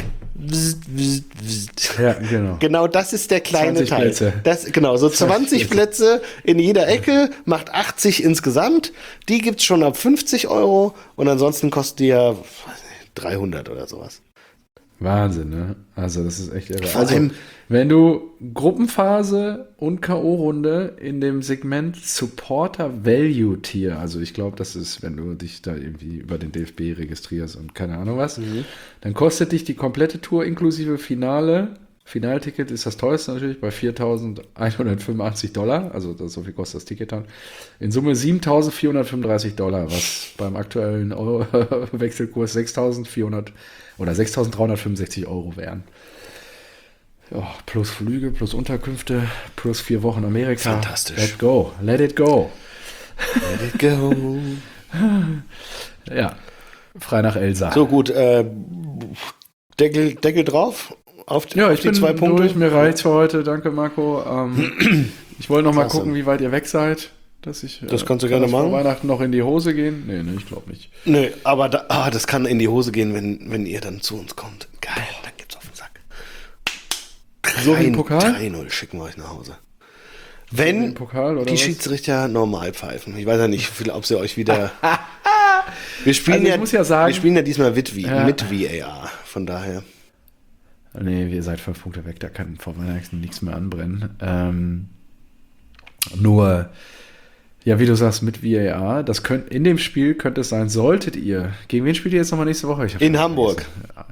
Ja, genau. Genau, das ist der kleine 20 Teil. Plätze. Genau, so 20 Plätze in jeder Ecke, macht 80 insgesamt. Die gibt's schon ab 50 € und ansonsten kostet die ja 300 oder sowas. Wahnsinn, ne? Also das ist echt irre. Vor Also, allem- wenn du Gruppenphase und K.O.-Runde in dem Segment Supporter Value Tier, also ich glaube, das ist, wenn du dich da irgendwie über den DFB registrierst und keine Ahnung was, dann kostet dich die komplette Tour inklusive Finalticket ist das teuerste natürlich bei $4.185, also so viel kostet das Ticket dann. In Summe $7.435, was beim aktuellen Wechselkurs 6.400 oder 6.365 € wären. Ja, plus Flüge, plus Unterkünfte, plus 4 Wochen Amerika. Fantastisch. Let go, let it go. Let it go. Ja, frei nach Elsa. So gut, Deckel drauf auf die Ja, ich bin 2 Punkte. durch, mir reicht's für heute. Danke, Marco. Ich wollte noch mal Klasse. gucken, wie weit ihr weg seid. Dass ich, Das kannst du kann gerne das vor machen. Weihnachten noch in die Hose gehen? Nee, ich glaube nicht. Nö, aber das kann in die Hose gehen, wenn ihr dann zu uns kommt. Geil, dann gibt's auf den Sack. So wie im Pokal? 3-0 schicken wir euch nach Hause. Wenn im Pokal, oder die was? Schiedsrichter normal pfeifen. Ich weiß ja nicht, ob sie euch wieder... Wir spielen, Also ich muss ja sagen- wir spielen ja diesmal mit Ja. VAR, von daher. Nee, ihr seid 5 Punkte weg, da kann vor Weihnachten nichts mehr anbrennen. Nur, ja, wie du sagst, mit VAR, in dem Spiel könnte es sein, solltet ihr, gegen wen spielt ihr jetzt nochmal nächste Woche? Ich hab In schon Hamburg. vergessen.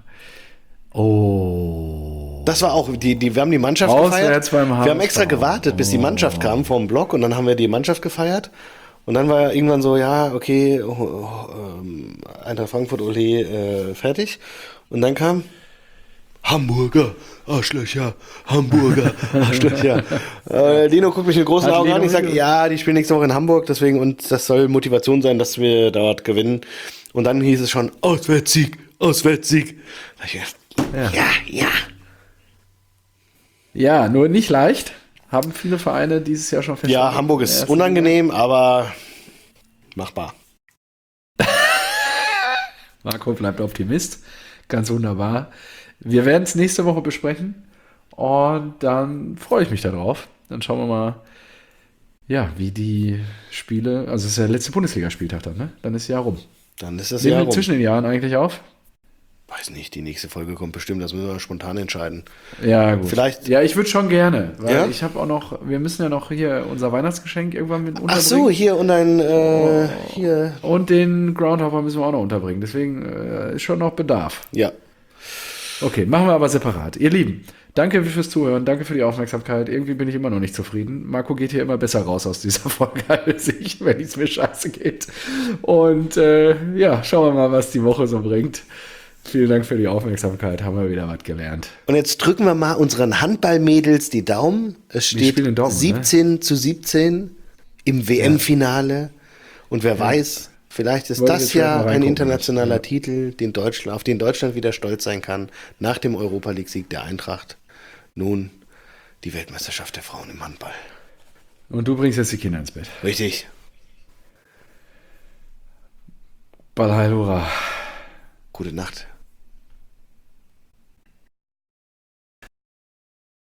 Oh. Das war auch, wir haben die Mannschaft Auswärts gefeiert. beim Wir haben extra HSV. gewartet, bis die Mannschaft kam vom Block und dann haben wir die Mannschaft gefeiert. Und dann war irgendwann so, ja, okay, Eintracht Frankfurt, Ole, fertig. Und dann kam Hamburger, Arschlöcher, Hamburger, Arschlöcher. Dino guckt mich mit großen Hat Augen Lino an. Ich sage, gesagt? ja, die spielen nächste Woche in Hamburg, deswegen, und das soll Motivation sein, dass wir dort gewinnen. Und dann hieß es schon, Auswärtssieg, Auswärtssieg. Da hab ich gedacht, ja. Ja, nur nicht leicht. Haben viele Vereine dieses Jahr schon Ja, Hamburg ist unangenehm, aber machbar. Marco bleibt Optimist. Ganz wunderbar. Wir werden es nächste Woche besprechen und dann freue ich mich darauf. Dann schauen wir mal, ja, wie die Spiele, also es ist der letzte Bundesligaspieltag dann, ne? Dann ist ja rum. Dann ist das Nehmen ja wir rum. zwischen den Jahren eigentlich auf? Weiß nicht, die nächste Folge kommt bestimmt, das müssen wir spontan entscheiden. Ja, gut. Vielleicht- Ja, ich würde schon gerne, weil Ja? ich habe auch noch, wir müssen ja noch hier unser Weihnachtsgeschenk irgendwann mit Ach unterbringen. so, hier und ein, hier. Und den Groundhopper müssen wir auch noch unterbringen. Deswegen ist schon noch Bedarf. Ja, Okay, machen wir aber separat. Ihr Lieben, danke fürs Zuhören, danke für die Aufmerksamkeit. Irgendwie bin ich immer noch nicht zufrieden. Marco geht hier immer besser raus aus dieser Folge als ich, wenn es mir scheiße geht. Und ja, schauen wir mal, was die Woche so bringt. Vielen Dank für die Aufmerksamkeit, haben wir wieder was gelernt. und jetzt drücken wir mal unseren Handballmädels die Daumen. Es steht spielen in Dortmund, 17-17 im WM-Finale. Und wer weiß, vielleicht ist Wollte das jetzt vielleicht ja mal ein reingucken, internationaler ja. Titel, auf den Deutschland wieder stolz sein kann, nach dem Europa-League-Sieg der Eintracht. Nun die Weltmeisterschaft der Frauen im Handball. Und du bringst jetzt die Kinder ins Bett. Richtig. Balheilura. Gute Nacht.